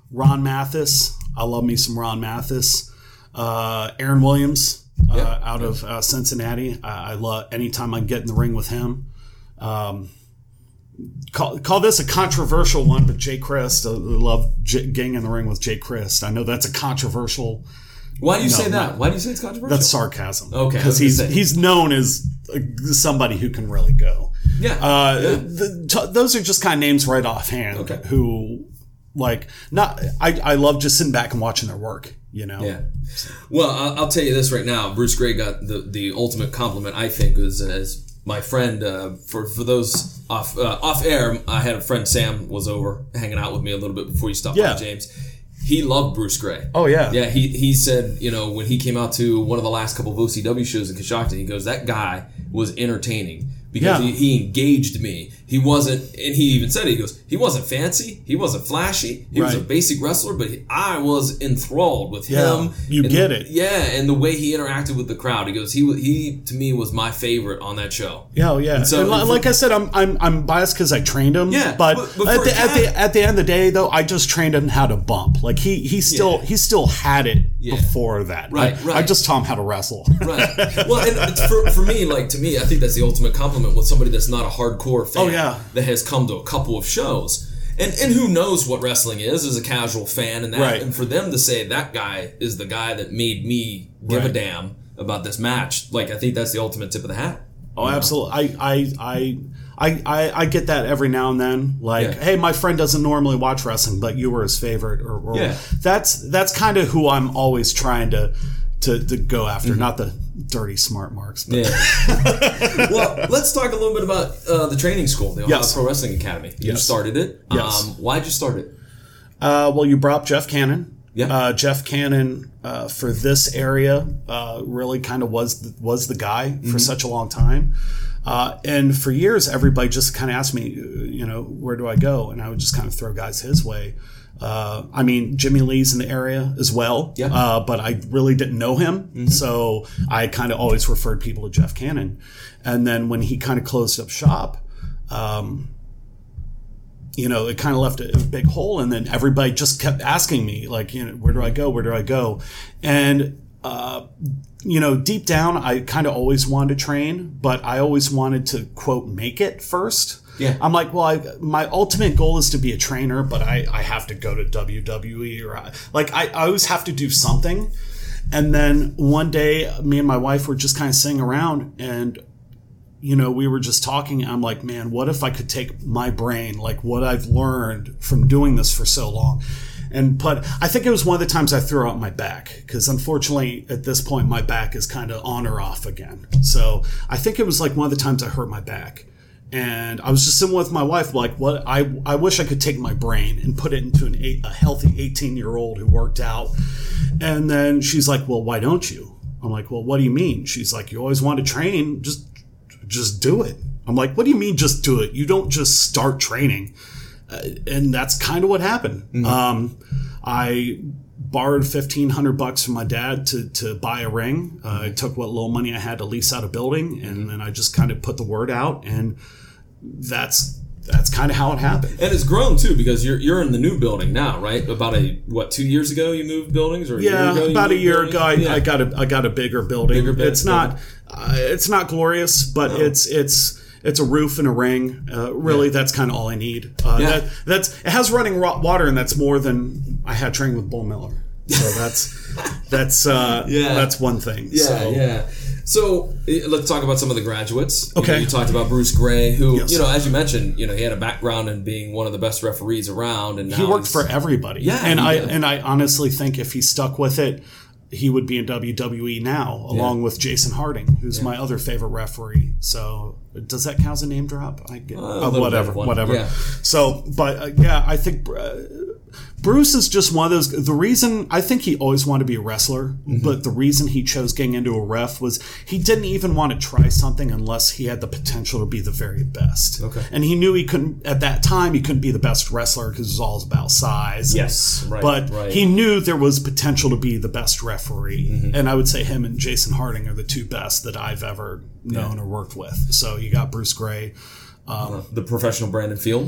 Ron Mathis. I love me some Ron Mathis. Aaron Williams out of Cincinnati. I love anytime I get in the ring with him. Call this a controversial one, but Jay Christ. I love getting in the ring with Jay Christ. I know that's a controversial. Why do you say that? Why do you say it's controversial? That's sarcasm. Okay, because he's known as somebody who can really go. Yeah. Those are just kind of names right offhand. Okay. Who I love just sitting back and watching their work. Yeah. Well, I'll tell you this right now. Bruce Gray got the ultimate compliment, I think, as my friend, for those off air, I had a friend, Sam, was over hanging out with me a little bit before you stopped by, James. He loved Bruce Gray. Oh, yeah. Yeah, he said, when he came out to one of the last couple of OCW shows in Coshocton, he goes, that guy was entertaining because he engaged me. He wasn't, and he even said it, he goes, he wasn't fancy, he wasn't flashy, he was a basic wrestler, but I was enthralled with him. You get it. Yeah, and the way he interacted with the crowd. He goes, he to me was my favorite on that show. Yeah, yeah. And so, like I said, I'm biased because I trained him. Yeah, but at the end of the day, though, I just trained him how to bump. Like he still had it before that. Right. I just taught him how to wrestle. Right. Well, and for me, to me, I think that's the ultimate compliment with somebody that's not a hardcore fan. Oh, yeah. That has come to a couple of shows. And who knows what wrestling is as a casual fan, and that, right. And for them to say that guy is the guy that made me give a damn about this match, I think that's the ultimate tip of the hat. Oh, absolutely. I get that every now and then. Hey, my friend doesn't normally watch wrestling, but you were his favorite. Or that's kind of who I'm always trying to go after, not the dirty smart marks. But. Yeah. Well, let's talk a little bit about the training school, the Ohio Pro Wrestling Academy. You started it. Yes. Why'd you start it? Well, you brought up Jeff Cannon. Yeah. Jeff Cannon for this area really kind of was the guy for such a long time. And for years, everybody just kind of asked me, where do I go? And I would just kind of throw guys his way. Jimmy Lee's in the area as well, but I really didn't know him. So I kind of always referred people to Jeff Cannon. And then when he kind of closed up shop, it kind of left a big hole. And then everybody just kept asking me, where do I go? Where do I go? And, deep down, I kind of always wanted to train, but I always wanted to, quote, make it first. Yeah. I'm like, well, my ultimate goal is to be a trainer, but I have to go to WWE or I always have to do something. And then one day, me and my wife were just kind of sitting around and, we were just talking. I'm like, man, what if I could take my brain, what I've learned from doing this for so long, but I think it was one of the times I threw out my back because unfortunately at this point my back is kind of on or off again. So I think it was one of the times I hurt my back. And I was just sitting with my wife, what I wish I could take my brain and put it into a healthy 18-year-old who worked out. And then she's like, well, why don't you? I'm like, well, what do you mean? She's like, you always want to train, just do it. I'm like, what do you mean just do it? You don't just start training. And that's kind of what happened. I borrowed $1,500 from my dad to buy a ring. I took what little money I had to lease out a building, and then I just kind of put the word out, and that's kind of how it happened. And it's grown too because you're in the new building now, right? About 2 years ago you moved buildings, or about a year ago I got a bigger building. It's not glorious, but it's a roof and a ring. Really, that's kind of all I need. It has running water, and that's more than I had training with Bull Miller. So that's one thing. So let's talk about some of the graduates. Okay. You talked about Bruce Gray, who, as you mentioned, he had a background in being one of the best referees around, and now he worked for everybody. Yeah, and I honestly think if he stuck with it, he would be in WWE now, along with Jason Harding, who's my other favorite referee. So does that count as a name drop? I get whatever. Yeah. So, but I think Bruce is just one of those. The reason I think he always wanted to be a wrestler, but the reason he chose getting into a ref was he didn't even want to try something unless he had the potential to be the very best. Okay. And he knew he couldn't at that time. He couldn't be the best wrestler because it was all about size. Yes, right. But he knew there was potential to be the best referee, and I would say him and Jason Harding are the two best that I've ever known or worked with. So you got Bruce Gray, the professional Brandon Fields.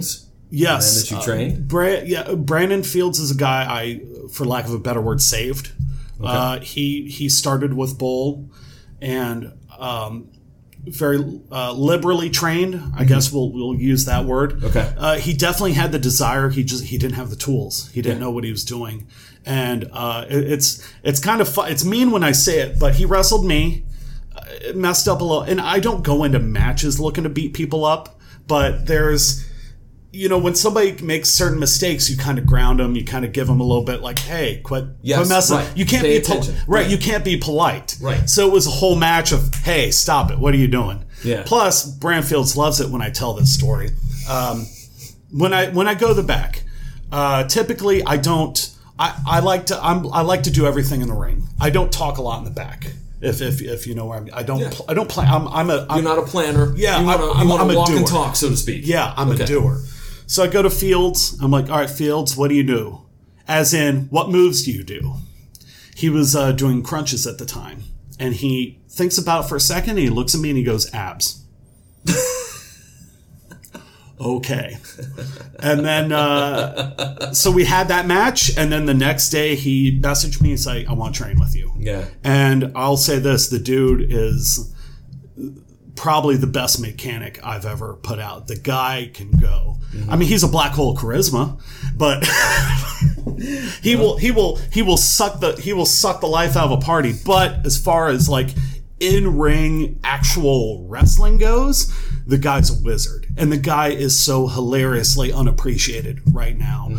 Yes. that you trained? Brandon Fields is a guy I, for lack of a better word, saved. Okay. He started with Bull and very liberally trained. I guess we'll use that word. Okay. He definitely had the desire. He didn't have the tools. He didn't know what he was doing. And it's kind of fun. It's mean when I say it, but he wrestled me. It messed up a little. And I don't go into matches looking to beat people up, but there's, when somebody makes certain mistakes, you kind of ground them. You kind of give them a little bit like, hey, quit messing. Right. You can't Pay be attention. right. You can't be polite. Right. So it was a whole match of, hey, stop it. What are you doing? Yeah. Plus, Brandfields loves it when I tell this story. When I go to the back, typically I don't. I like to do everything in the ring. I don't talk a lot in the back. If you know where I don't plan. You're not a planner. Yeah, you want to walk and talk, so to speak. Yeah, I'm a doer. So I go to Fields. I'm like, all right, Fields, what do you do? As in, what moves do you do? He was doing crunches at the time, and he thinks about it for a second. And he looks at me and he goes, abs. Okay. And then, so we had that match. And then the next day he messaged me and said, I want to train with you. Yeah. And I'll say this, the dude is probably the best mechanic I've ever put out. The guy can go. I mean, he's a black hole of charisma, but he will suck the life out of a party. But as far as like in-ring actual wrestling goes, the guy's a wizard, and the guy is so hilariously unappreciated right now.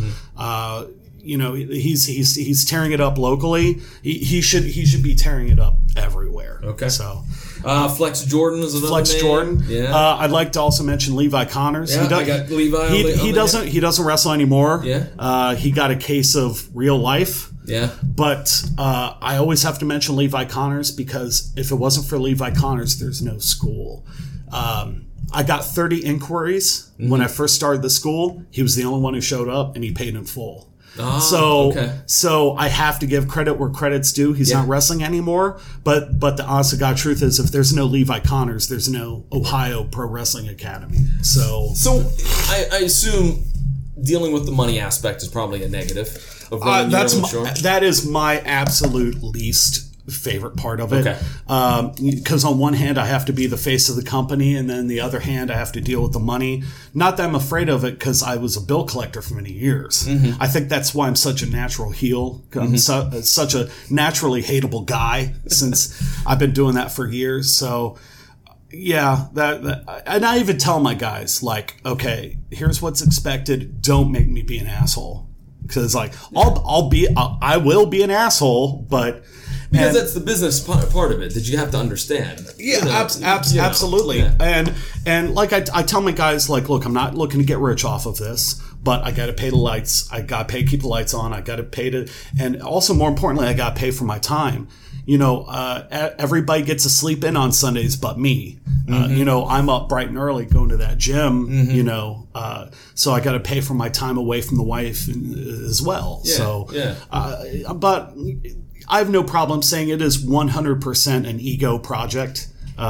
He's tearing it up locally. He should be tearing it up everywhere. Okay. So Flex Jordan is another name. Jordan. Yeah. I'd like to also mention Levi Connors. Yeah, I got Levi. He doesn't wrestle anymore. Yeah. He got a case of real life. Yeah. But I always have to mention Levi Connors, because if it wasn't for Levi Connors, there's no school. I got 30 inquiries when I first started the school. He was the only one who showed up, and he paid in full. So I have to give credit where credit's due. He's not wrestling anymore. But the honest to God truth is, if there's no Levi Connors, there's no Ohio Pro Wrestling Academy. So I assume dealing with the money aspect is probably a negative. That is my absolute least favorite part of it. Because on one hand, I have to be the face of the company, and then the other hand, I have to deal with the money. Not that I'm afraid of it, because I was a bill collector for many years. I think that's why I'm such a natural heel. I'm such a naturally hateable guy, since I've been doing that for years. So yeah, that and I even tell my guys, like, okay, here's what's expected. Don't make me be an asshole. Because like I will be an asshole, but because that's the business part of it that you have to understand. Yeah, absolutely. Yeah. And like I tell my guys, like, look, I'm not looking to get rich off of this, but I got to pay the lights. I got to pay to keep the lights on. I got to pay to, and also more importantly, I got to pay for my time. Everybody gets to sleep in on Sundays but me. I'm up bright and early going to that gym, so I got to pay for my time away from the wife as well. But I have no problem saying it is 100% an ego project.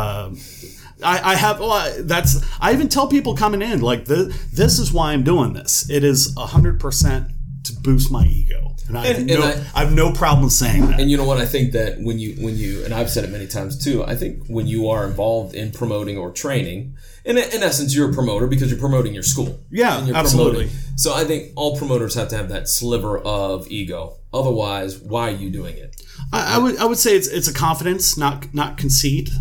I even tell people coming in, like, this is why I'm doing this. It is 100% to boost my ego. And I have no problem saying that. And you know what? I think that when you, and I've said it many times too, I think when you are involved in promoting or training, in essence, you're a promoter because you're promoting your school. Yeah, absolutely. So I think all promoters have to have that sliver of ego. Otherwise, why are you doing it? I would say it's a confidence, not conceit.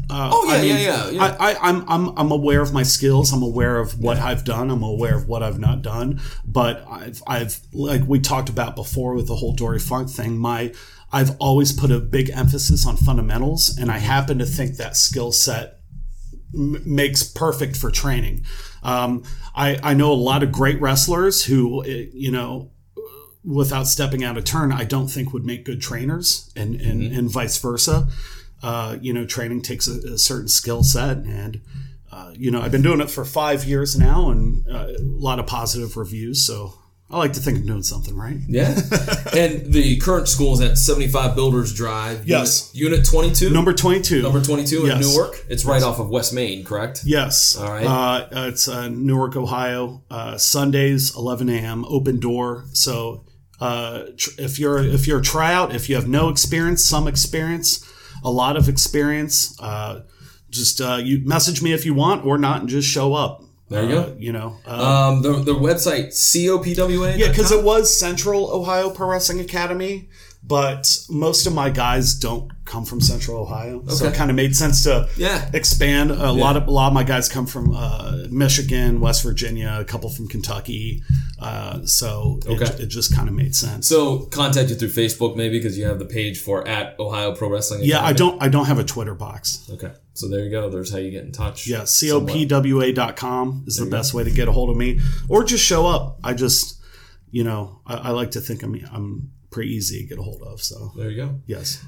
I'm aware of my skills. I'm aware of what I've done. I'm aware of what I've not done. But I've like we talked about before with the whole Dory Funk thing. I've always put a big emphasis on fundamentals, and I happen to think that skill set makes perfect for training. I know a lot of great wrestlers who without stepping out of turn, I don't think would make good trainers, and vice versa. Training takes a certain skill set, and I've been doing it for 5 years now, and a lot of positive reviews. So I like to think I'm doing something right. Yeah. And the current school is at 75 Builders Drive. Yes. Unit 22? Number 22. Number 22 in Yes. Newark. It's right off of West Main, correct? Yes. All right. It's Newark, Ohio. Sundays, 11 a.m. Open door. So if you're a tryout, if you have no experience, some experience, a lot of experience, just you message me if you want or not, and just show up. There you go. You know, the website COPWA. yeah, because it was Central Ohio Pro Wrestling Academy, but most of my guys don't come from Central Ohio, so it kind of made sense to expand. A lot of my guys come from Michigan, West Virginia, a couple from Kentucky, so it just kind of made sense. So contact you through Facebook maybe because you have the page for at Ohio Pro Wrestling Academy. Yeah, I don't have a Twitter box. Okay, so there you go. There's how you get in touch. Yeah, COPWA.com is the best way to get a hold of me, or just show up. I just, I like to think I'm pretty easy to get a hold of. So there you go. Yes.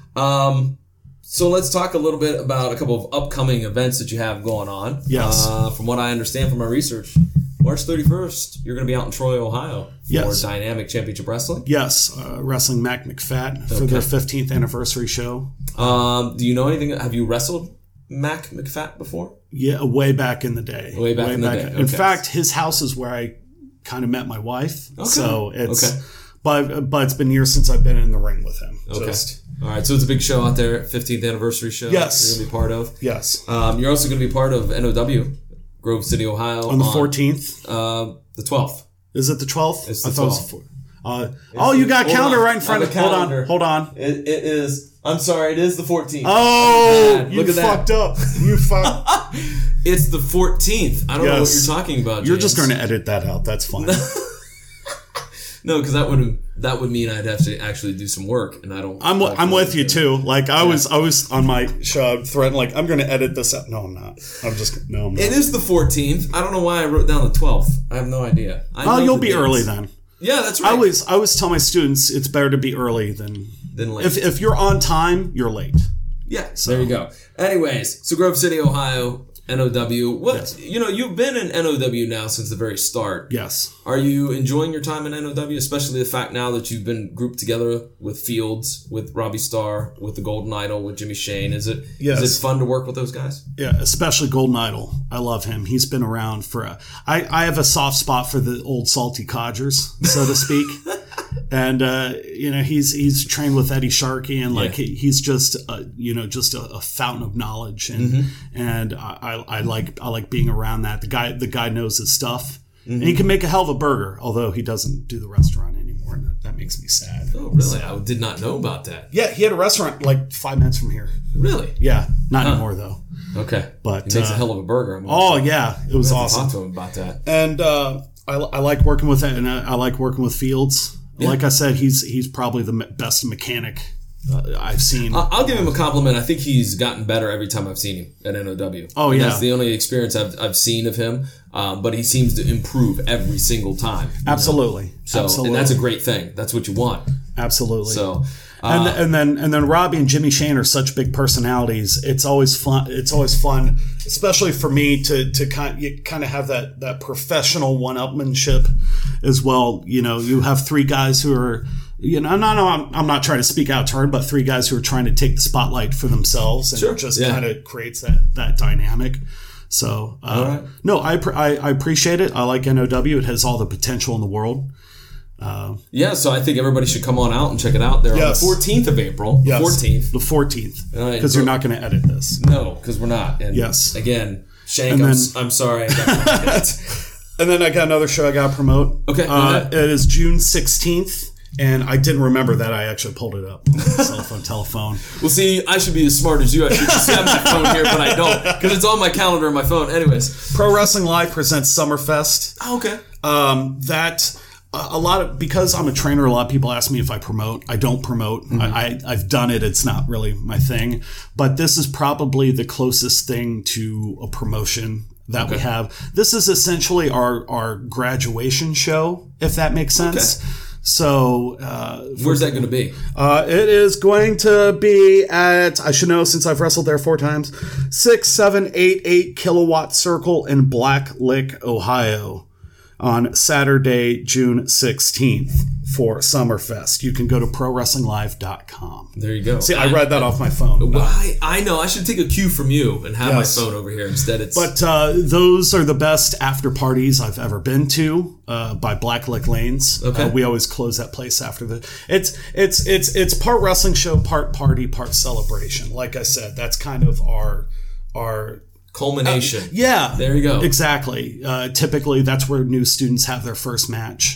So let's talk a little bit about a couple of upcoming events that you have going on. Yes. From what I understand from my research, March 31st, you're going to be out in Troy, Ohio for Dynamic Championship Wrestling. Yes. Wrestling Mac McFat for their 15th anniversary show. Do you know anything? Have you wrestled Mac McFat before? Yeah, way back in the day. Way back in the day. In fact, his house is where I kind of met my wife. Okay. So it's... But it's been years since I've been in the ring with him. Okay. All right. So it's a big show out there, 15th anniversary show. Yes. You're going to be part of. Yes. You're also going to be part of NOW, Grove City, Ohio. On the 14th? The 12th. Is it the 12th? It's the 12th. You got a calendar right in front of you. Hold on. It is. I'm sorry. It is the 14th. Oh, you fucked up. You fucked. It's the 14th. I don't know what you're talking about, James. You're just going to edit that out. That's fine. No, because that would mean I'd have to actually do some work, and I don't. I'm with you too. Like I was on my show threatening, like I'm going to edit this out. No, I'm not. I'm not. It is the 14th. I don't know why I wrote down the 12th. I have no idea. You'll be early then. Yeah, that's right. I always tell my students it's better to be early than late. If you're on time, you're late. Yeah, so there you go. Anyways, so Grove City, Ohio. NOW. You've been in NOW now since the very start. Yes. Are you enjoying your time in NOW, especially the fact now that you've been grouped together with Fields, with Robbie Starr, with the Golden Idol, with Jimmy Shane? Is it fun to work with those guys? Yeah, especially Golden Idol. I love him. He's been around for I have a soft spot for the old salty codgers, so to speak. And he's trained with Eddie Sharkey, and he's just a fountain of knowledge, and I like being around that. The guy knows his stuff, and he can make a hell of a burger. Although he doesn't do the restaurant anymore, and that makes me sad. Oh, really? I did not know about that. Yeah, he had a restaurant like 5 minutes from here. Really? Yeah, not anymore though. Okay, but he makes a hell of a burger. It was awesome. Talk to him about that. And I like working with it, and I like working with Fields. Yeah. Like I said, he's probably the best mechanic I've seen. I'll give him a compliment. I think he's gotten better every time I've seen him at NOW. Oh, yeah. That's the only experience I've seen of him. But he seems to improve every single time. Absolutely. Absolutely. And that's a great thing. That's what you want. Absolutely. So, and then Robbie and Jimmy Shane are such big personalities. It's always fun. Especially for me to kind of have that professional one-upmanship as well. You have three guys who are, I'm not trying to speak out turn, but three guys who are trying to take the spotlight for themselves, and it just kind of creates that dynamic. So, right. No, I appreciate it. I like NOW. It has all the potential in the world. So I think everybody should come on out and check it out. They're on the 14th of April. Yes, 14th. The 14th. Because you're not going to edit this. No, because we're not. And again, Shank, I'm sorry. And then I got another show I got to promote. Okay. It is June 16th. And I didn't remember that. I actually pulled it up on my telephone. Well, see, I should be as smart as you. I should just have my phone here, but I don't, because it's on my calendar on my phone. Anyways. Pro Wrestling Live presents Summerfest. Oh, okay. Because I'm a trainer, a lot of people ask me if I promote. I don't promote. Mm-hmm. I've done it. It's not really my thing. But this is probably the closest thing to a promotion that we have. This is essentially our graduation show, if that makes sense. Okay. So, where's that going to be? It is going to be at, I should know since I've wrestled there 4 times, 6788 Kilowatt Circle in Black Lick, Ohio. on Saturday, June 16th for Summerfest. You can go to ProWrestlingLive.com. There you go. See, I read that off my phone. Well, I know. I should take a cue from you and have my phone over here instead. But those are the best after parties I've ever been to by Blacklick Lanes. Okay. We always close that place after the. It's part wrestling show, part party, part celebration. Like I said, that's kind of our culmination. Yeah. There you go. Exactly. Typically, that's where new students have their first match.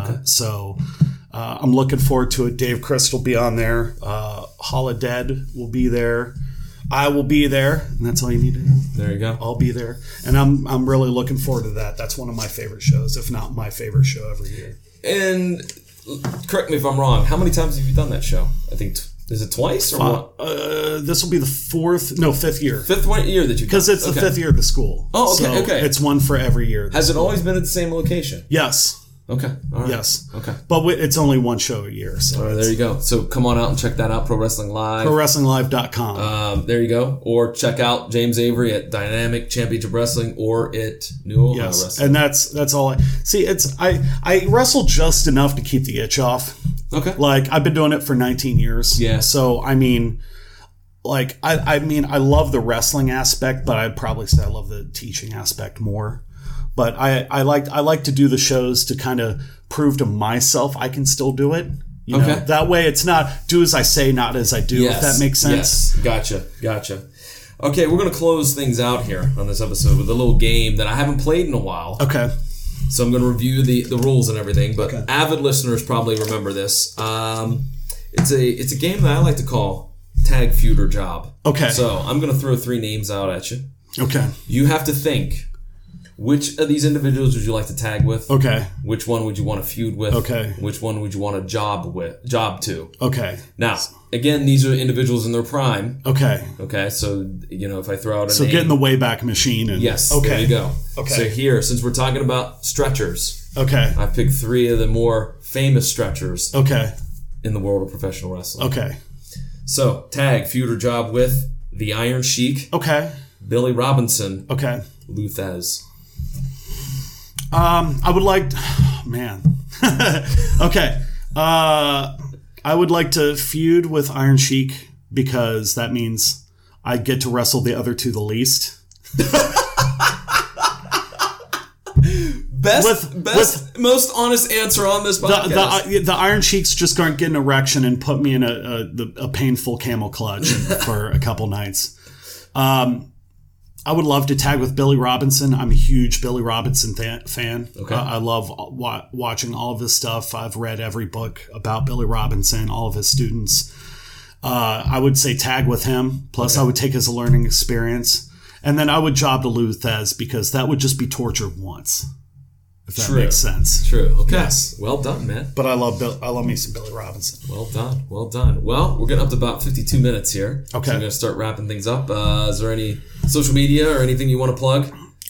So I'm looking forward to it. Dave Christ will be on there. Holodead will be there. I will be there. And that's all you need to know. There you go. I'll be there. And I'm really looking forward to that. That's one of my favorite shows, if not my favorite show every year. And correct me if I'm wrong. How many times have you done that show? I think... Is it twice or what? This will be the fifth year. Fifth year that you... Because it's the fifth year of the school. Oh, okay, so it's one for every year. Has it always been at the same location? Yes. Okay. All right. Yes. Okay. But it's only one show a year. So all right, there you go. So come on out and check that out, Pro Wrestling Live. ProWrestlingLive.com. There you go. Or check out James Avery at Dynamic Championship Wrestling or at New Ohio Wrestling. And that's all I... See, I wrestle just enough to keep the itch off. Okay. Like, I've been doing it for 19 years. Yeah. So, I mean... Like, I mean, I love the wrestling aspect, but I'd probably say I love the teaching aspect more. But I like to do the shows to kind of prove to myself I can still do it. You know? That way it's not do as I say, not as I do, if that makes sense. Yes. Gotcha. Okay, we're going to close things out here on this episode with a little game that I haven't played in a while. Okay. So I'm going to review the rules and everything, but avid listeners probably remember this. It's a game that I like to call Tag, Feud, or Job. Okay. So I'm going to throw 3 names out at you. Okay. You have to think, which of these individuals would you like to tag with? Okay. Which one would you want to feud with? Okay. Which one would you want to job to? Okay. Now, again, these are individuals in their prime. Okay. Okay, so, if I throw out a name... So get in the Wayback Machine. And, yes, there you go. Okay. So here, since we're talking about stretchers... Okay. I picked 3 of the more famous stretchers... Okay. ...in the world of professional wrestling. Okay. So, tag, feud, or job with the Iron Sheik. Okay. Billy Robinson. Okay. Lou Thesz. I would like... man. Okay. I would like to feud with Iron Sheik because that means I get to wrestle the other 2 the least. Most honest answer on this podcast. The Iron Sheiks just aren't getting an erection and put me in a painful camel clutch for a couple nights. I would love to tag with Billy Robinson. I'm a huge Billy Robinson fan. Okay. I love watching all of his stuff. I've read every book about Billy Robinson, all of his students. I would say tag with him. Plus, I would take as a learning experience. And then I would job to Lou Thesz because that would just be torture once. If that makes sense. True. Okay. Yes. Well done, man. But I love me some Billy Robinson. Well done. Well, we're getting up to about 52 minutes here. Okay. So I'm going to start wrapping things up. Is there any social media or anything you want to plug?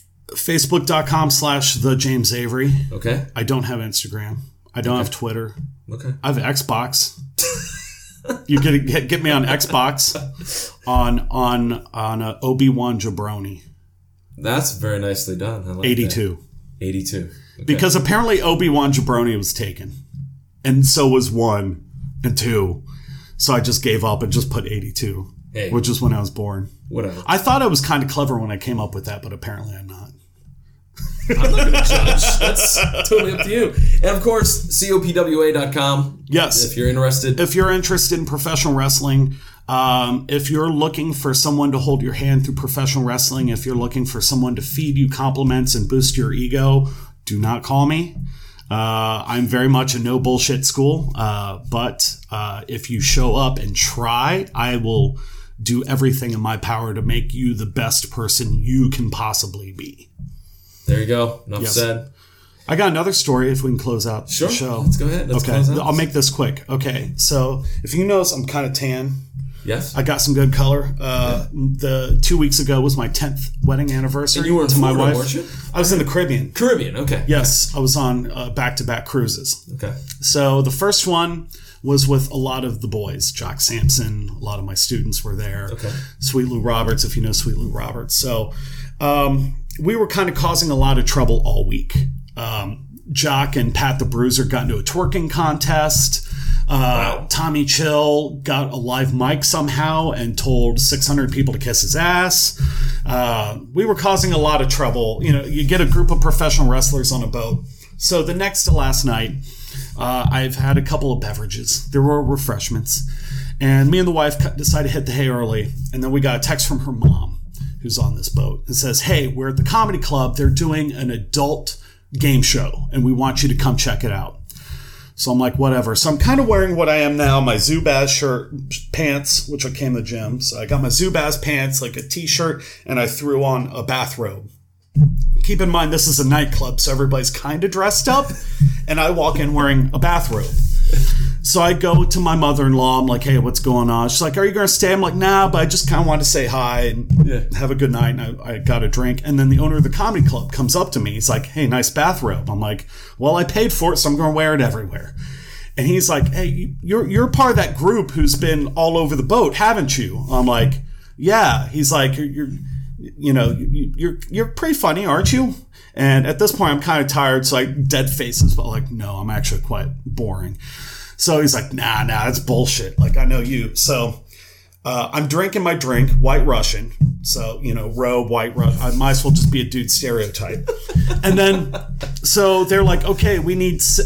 Facebook.com/TheJamesAvery. Okay. I don't have Instagram. I don't have Twitter. Okay. I have Xbox. You can get me on Xbox on Obi-Wan Jabroni. That's very nicely done. I like 82. That. 82. Okay. Because apparently Obi-Wan Jabroni was taken. And so was 1 and 2. So I just gave up and just put 82. Hey. Which is when I was born. Whatever. I thought I was kind of clever when I came up with that, but apparently I'm not. I'm not going to judge. That's totally up to you. And of course, COPWA.com. Yes. If you're interested. If you're interested in professional wrestling, if you're looking for someone to hold your hand through professional wrestling, if you're looking for someone to feed you compliments and boost your ego, do not call me. I'm very much a no bullshit school. But if you show up and try, I will do everything in my power to make you the best person you can possibly be. There you go. Enough said. I got another story if we can close out the show. Let's go ahead. Let's close out. I'll make this quick. Okay. So if you notice, I'm kind of tan. Yes. I got some good color. The 2 weeks ago was my 10th wedding anniversary. And you were in Florida, my wife. Weren't you? I was in the Caribbean. Okay. Yes. I was on back-to-back cruises. Okay. So the first one was with a lot of the boys. Jock Sampson, a lot of my students were there. Okay. Sweet Lou Roberts, if you know Sweet Lou Roberts. So we were kind of causing a lot of trouble all week. Jock and Pat the Bruiser got into a twerking contest. Wow. Tommy Chill got a live mic somehow and told 600 people to kiss his ass. We were causing a lot of trouble. You know, you get a group of professional wrestlers on a boat. So the next to last night, I've had a couple of beverages. There were refreshments. And me and the wife decided to hit the hay early. And then we got a text from her mom, who's on this boat, and says, hey, we're at the comedy club. They're doing an adult game show, and we want you to come check it out. So I'm like, whatever. So I'm kind of wearing what I am now, my Zubaz shirt, pants, which I came to the gym. So I got my Zubaz pants, like a t-shirt, and I threw on a bathrobe. Keep in mind, this is a nightclub, so everybody's kind of dressed up, and I walk in wearing a bathrobe. So I go to my mother-in-law. I'm like, hey, what's going on? She's like, are you going to stay? I'm like, nah, but I just kind of wanted to say hi and have a good night. And I got a drink. And then the owner of the comedy club comes up to me. He's like, hey, nice bathrobe. I'm like, well, I paid for it, so I'm going to wear it everywhere. And he's like, hey, you're part of that group who's been all over the boat, haven't you? I'm like, yeah. He's like, you're pretty funny, aren't you? And at this point, I'm kind of tired, so I dead faces, but like, no, I'm actually quite boring. So he's like, nah, that's bullshit. Like, I know you. So I'm drinking my drink, White Russian. So, robe, White Russian. I might as well just be a dude stereotype. And then, so they're like, okay, we're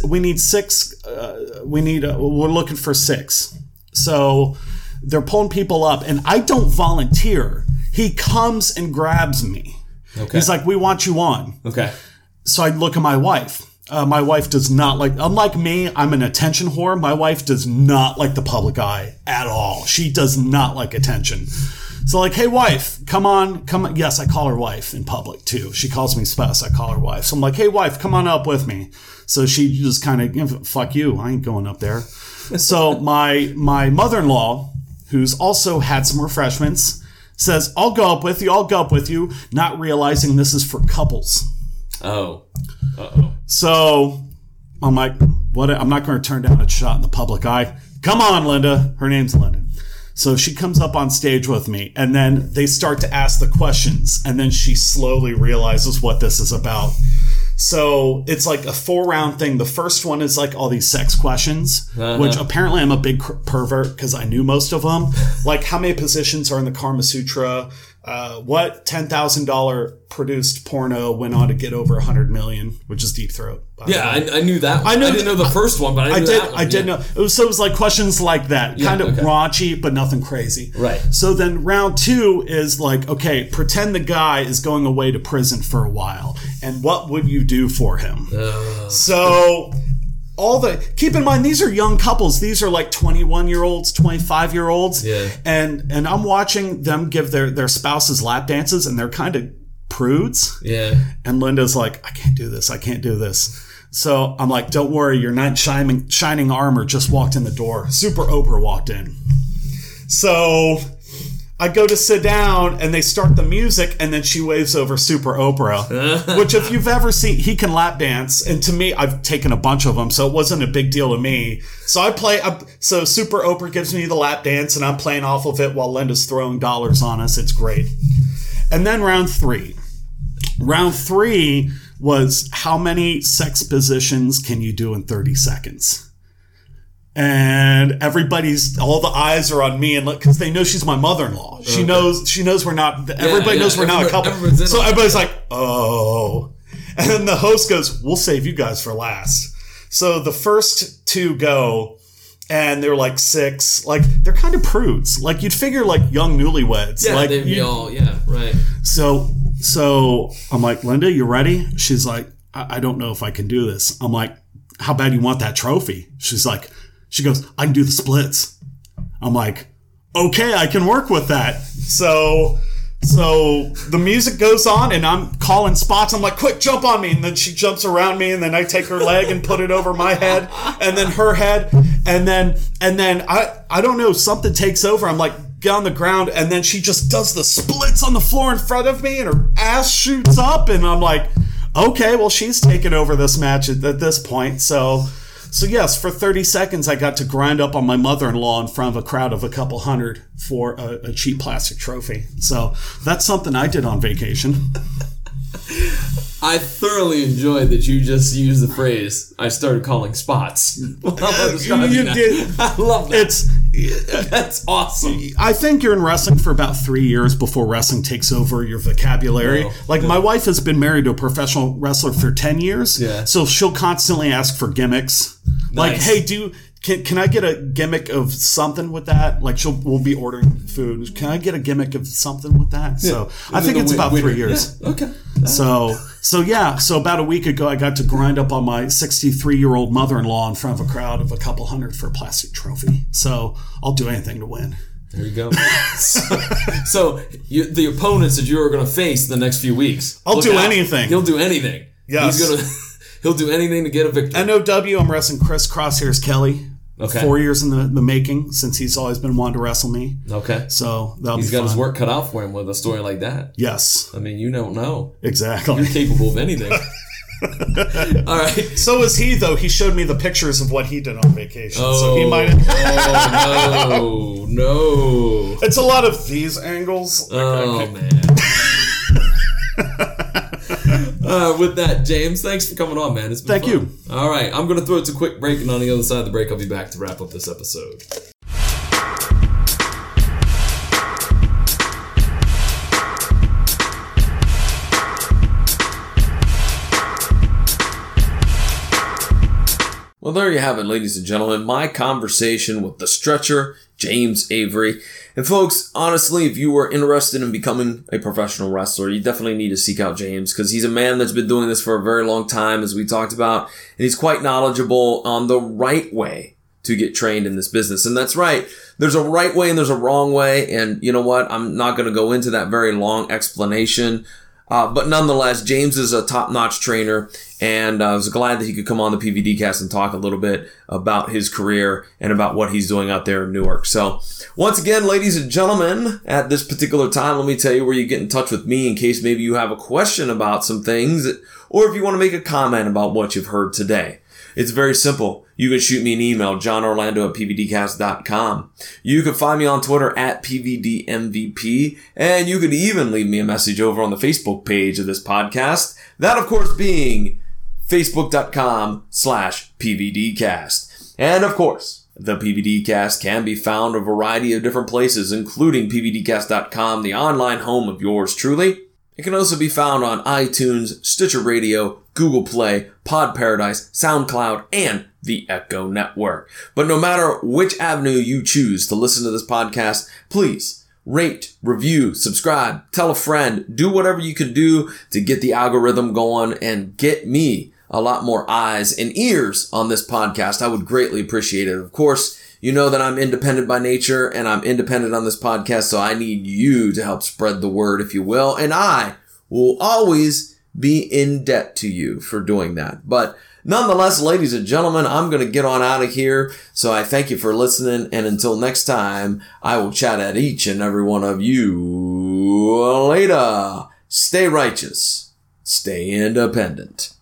looking for 6. So they're pulling people up, and I don't volunteer. He comes and grabs me. Okay. He's like, we want you on. Okay. So I look at my wife. My wife does not like, unlike me, I'm an attention whore. My wife does not like the public eye at all. She does not like attention. So like, hey, wife, come on. Yes, I call her wife in public too. She calls me spouse. I call her wife. So I'm like, hey, wife, come on up with me. So she just kind of, fuck you. I ain't going up there. So my mother-in-law, who's also had some refreshments, says, I'll go up with you, not realizing this is for couples. Oh. Uh-oh. So I'm like, what? I'm not going to turn down a shot in the public eye. Come on, Linda. Her name's Linda. So she comes up on stage with me, and then they start to ask the questions, and then she slowly realizes what this is about. So it's like a 4-round thing. The first one is like all these sex questions, which apparently I'm a big pervert because I knew most of them. Like, how many positions are in the Kama Sutra? What $10,000 produced porno went on to get over 100 million, which is Deep Throat. Yeah, I knew that one. I didn't know the first one, but I knew that one. I did know. It was like questions like that, kind of raunchy, but nothing crazy. Right. So then round 2 is like, okay, pretend the guy is going away to prison for a while, and what would you do for him? So keep in mind, these are young couples. These are like 21-year-olds, 25-year-olds. Yeah. And I'm watching them give their spouses lap dances, and they're kind of prudes. Yeah. And Linda's like, I can't do this. So I'm like, don't worry, your knight shining armor just walked in the door. Super Oprah walked in. So I go to sit down, and they start the music, and then she waves over Super Oprah, which if you've ever seen, he can lap dance. And to me, I've taken a bunch of them, so it wasn't a big deal to me. So so Super Oprah gives me the lap dance, and I'm playing off of it while Linda's throwing dollars on us. It's great. And then round 3. Round 3 was, how many sex positions can you do in 30 seconds? And all the eyes are on me, and because they know she's my mother-in-law. She knows we're not, everybody knows we're not a couple. So everybody's like, oh. And then the host goes, we'll save you guys for last. So the first 2 go, and they're like 6, like they're kind of prudes. Like you'd figure like young newlyweds. Yeah, like they'd be all, right. So I'm like, Linda, you ready? She's like, I don't know if I can do this. I'm like, how bad you want that trophy? She goes, I can do the splits. I'm like, okay, I can work with that. So the music goes on, and I'm calling spots. I'm like, quick, jump on me. And then she jumps around me, and then I take her leg and put it over my head, and then her head. And then I don't know, something takes over. I'm like, get on the ground, and then she just does the splits on the floor in front of me, and her ass shoots up, and I'm like, okay, well, she's taken over this match at this point. So yes, for 30 seconds, I got to grind up on my mother-in-law in front of a crowd of a couple hundred for a cheap plastic trophy. So that's something I did on vacation. I thoroughly enjoyed that you just used the phrase, I started calling spots. Well, You did. I love that. That's awesome. I think you're in wrestling for about 3 years before wrestling takes over your vocabulary. My wife has been married to a professional wrestler for 10 years. Yeah. So she'll constantly ask for gimmicks. Nice. Like, hey, can I get a gimmick of something with that? Like we'll be ordering food. Can I get a gimmick of something with that? So I think it's about 3 years. Yeah. Okay. So about a week ago, I got to grind up on my 63-year-old mother-in-law in front of a crowd of a couple hundred for a plastic trophy. So I'll do anything to win. There you go. So the opponents that you're going to face the next few weeks. I'll do anything. He'll do anything. Yes. He'll do anything to get a victory. NOW, I'm wrestling Chris Crosshairs Kelly. Okay. 4 years in the making since he's always been wanting to wrestle me. Okay. So that'll be He's got fun. his work cut out for him with a story like that. Yes. I mean, you don't know. Exactly. You're capable of anything. All right. So is he, though. He showed me the pictures of what he did on vacation. So he might. No. It's a lot of these angles. Man. With that, James, thanks for coming on, man. It's been fun. Thank you. All right, I'm going to throw it to a quick break, and on the other side of the break, I'll be back to wrap up this episode. Well, there you have it, ladies and gentlemen. My conversation with the Stretcher, James Avery. And folks, honestly, if you are interested in becoming a professional wrestler, you definitely need to seek out James because he's a man that's been doing this for a very long time, as we talked about, and he's quite knowledgeable on the right way to get trained in this business. And that's right. There's a right way and there's a wrong way. And you know what? I'm not going to go into that very long explanation. But nonetheless, James is a top-notch trainer, and I was glad that he could come on the PVD cast and talk a little bit about his career and about what he's doing out there in Newark. So once again, ladies and gentlemen, at this particular time, let me tell you where you get in touch with me in case maybe you have a question about some things, or if you want to make a comment about what you've heard today. It's very simple. You can shoot me an email, johnorlando@pvdcast.com. You can find me on Twitter @PVDMVP, and you can even leave me a message over on the Facebook page of this podcast. That, of course, being facebook.com/PVDcast. And, of course, the PVDcast can be found a variety of different places, including PVDcast.com, the online home of yours truly. It can also be found on iTunes, Stitcher Radio, Google Play, Pod Paradise, SoundCloud, and the Echo Network. But no matter which avenue you choose to listen to this podcast, please rate, review, subscribe, tell a friend, do whatever you can do to get the algorithm going and get me a lot more eyes and ears on this podcast. I would greatly appreciate it. Of course, you know that I'm independent by nature and I'm independent on this podcast, so I need you to help spread the word, if you will, and I will always be in debt to you for doing that. But nonetheless, ladies and gentlemen, I'm going to get on out of here, so I thank you for listening, and until next time, I will chat at each and every one of you later. Stay righteous. Stay independent.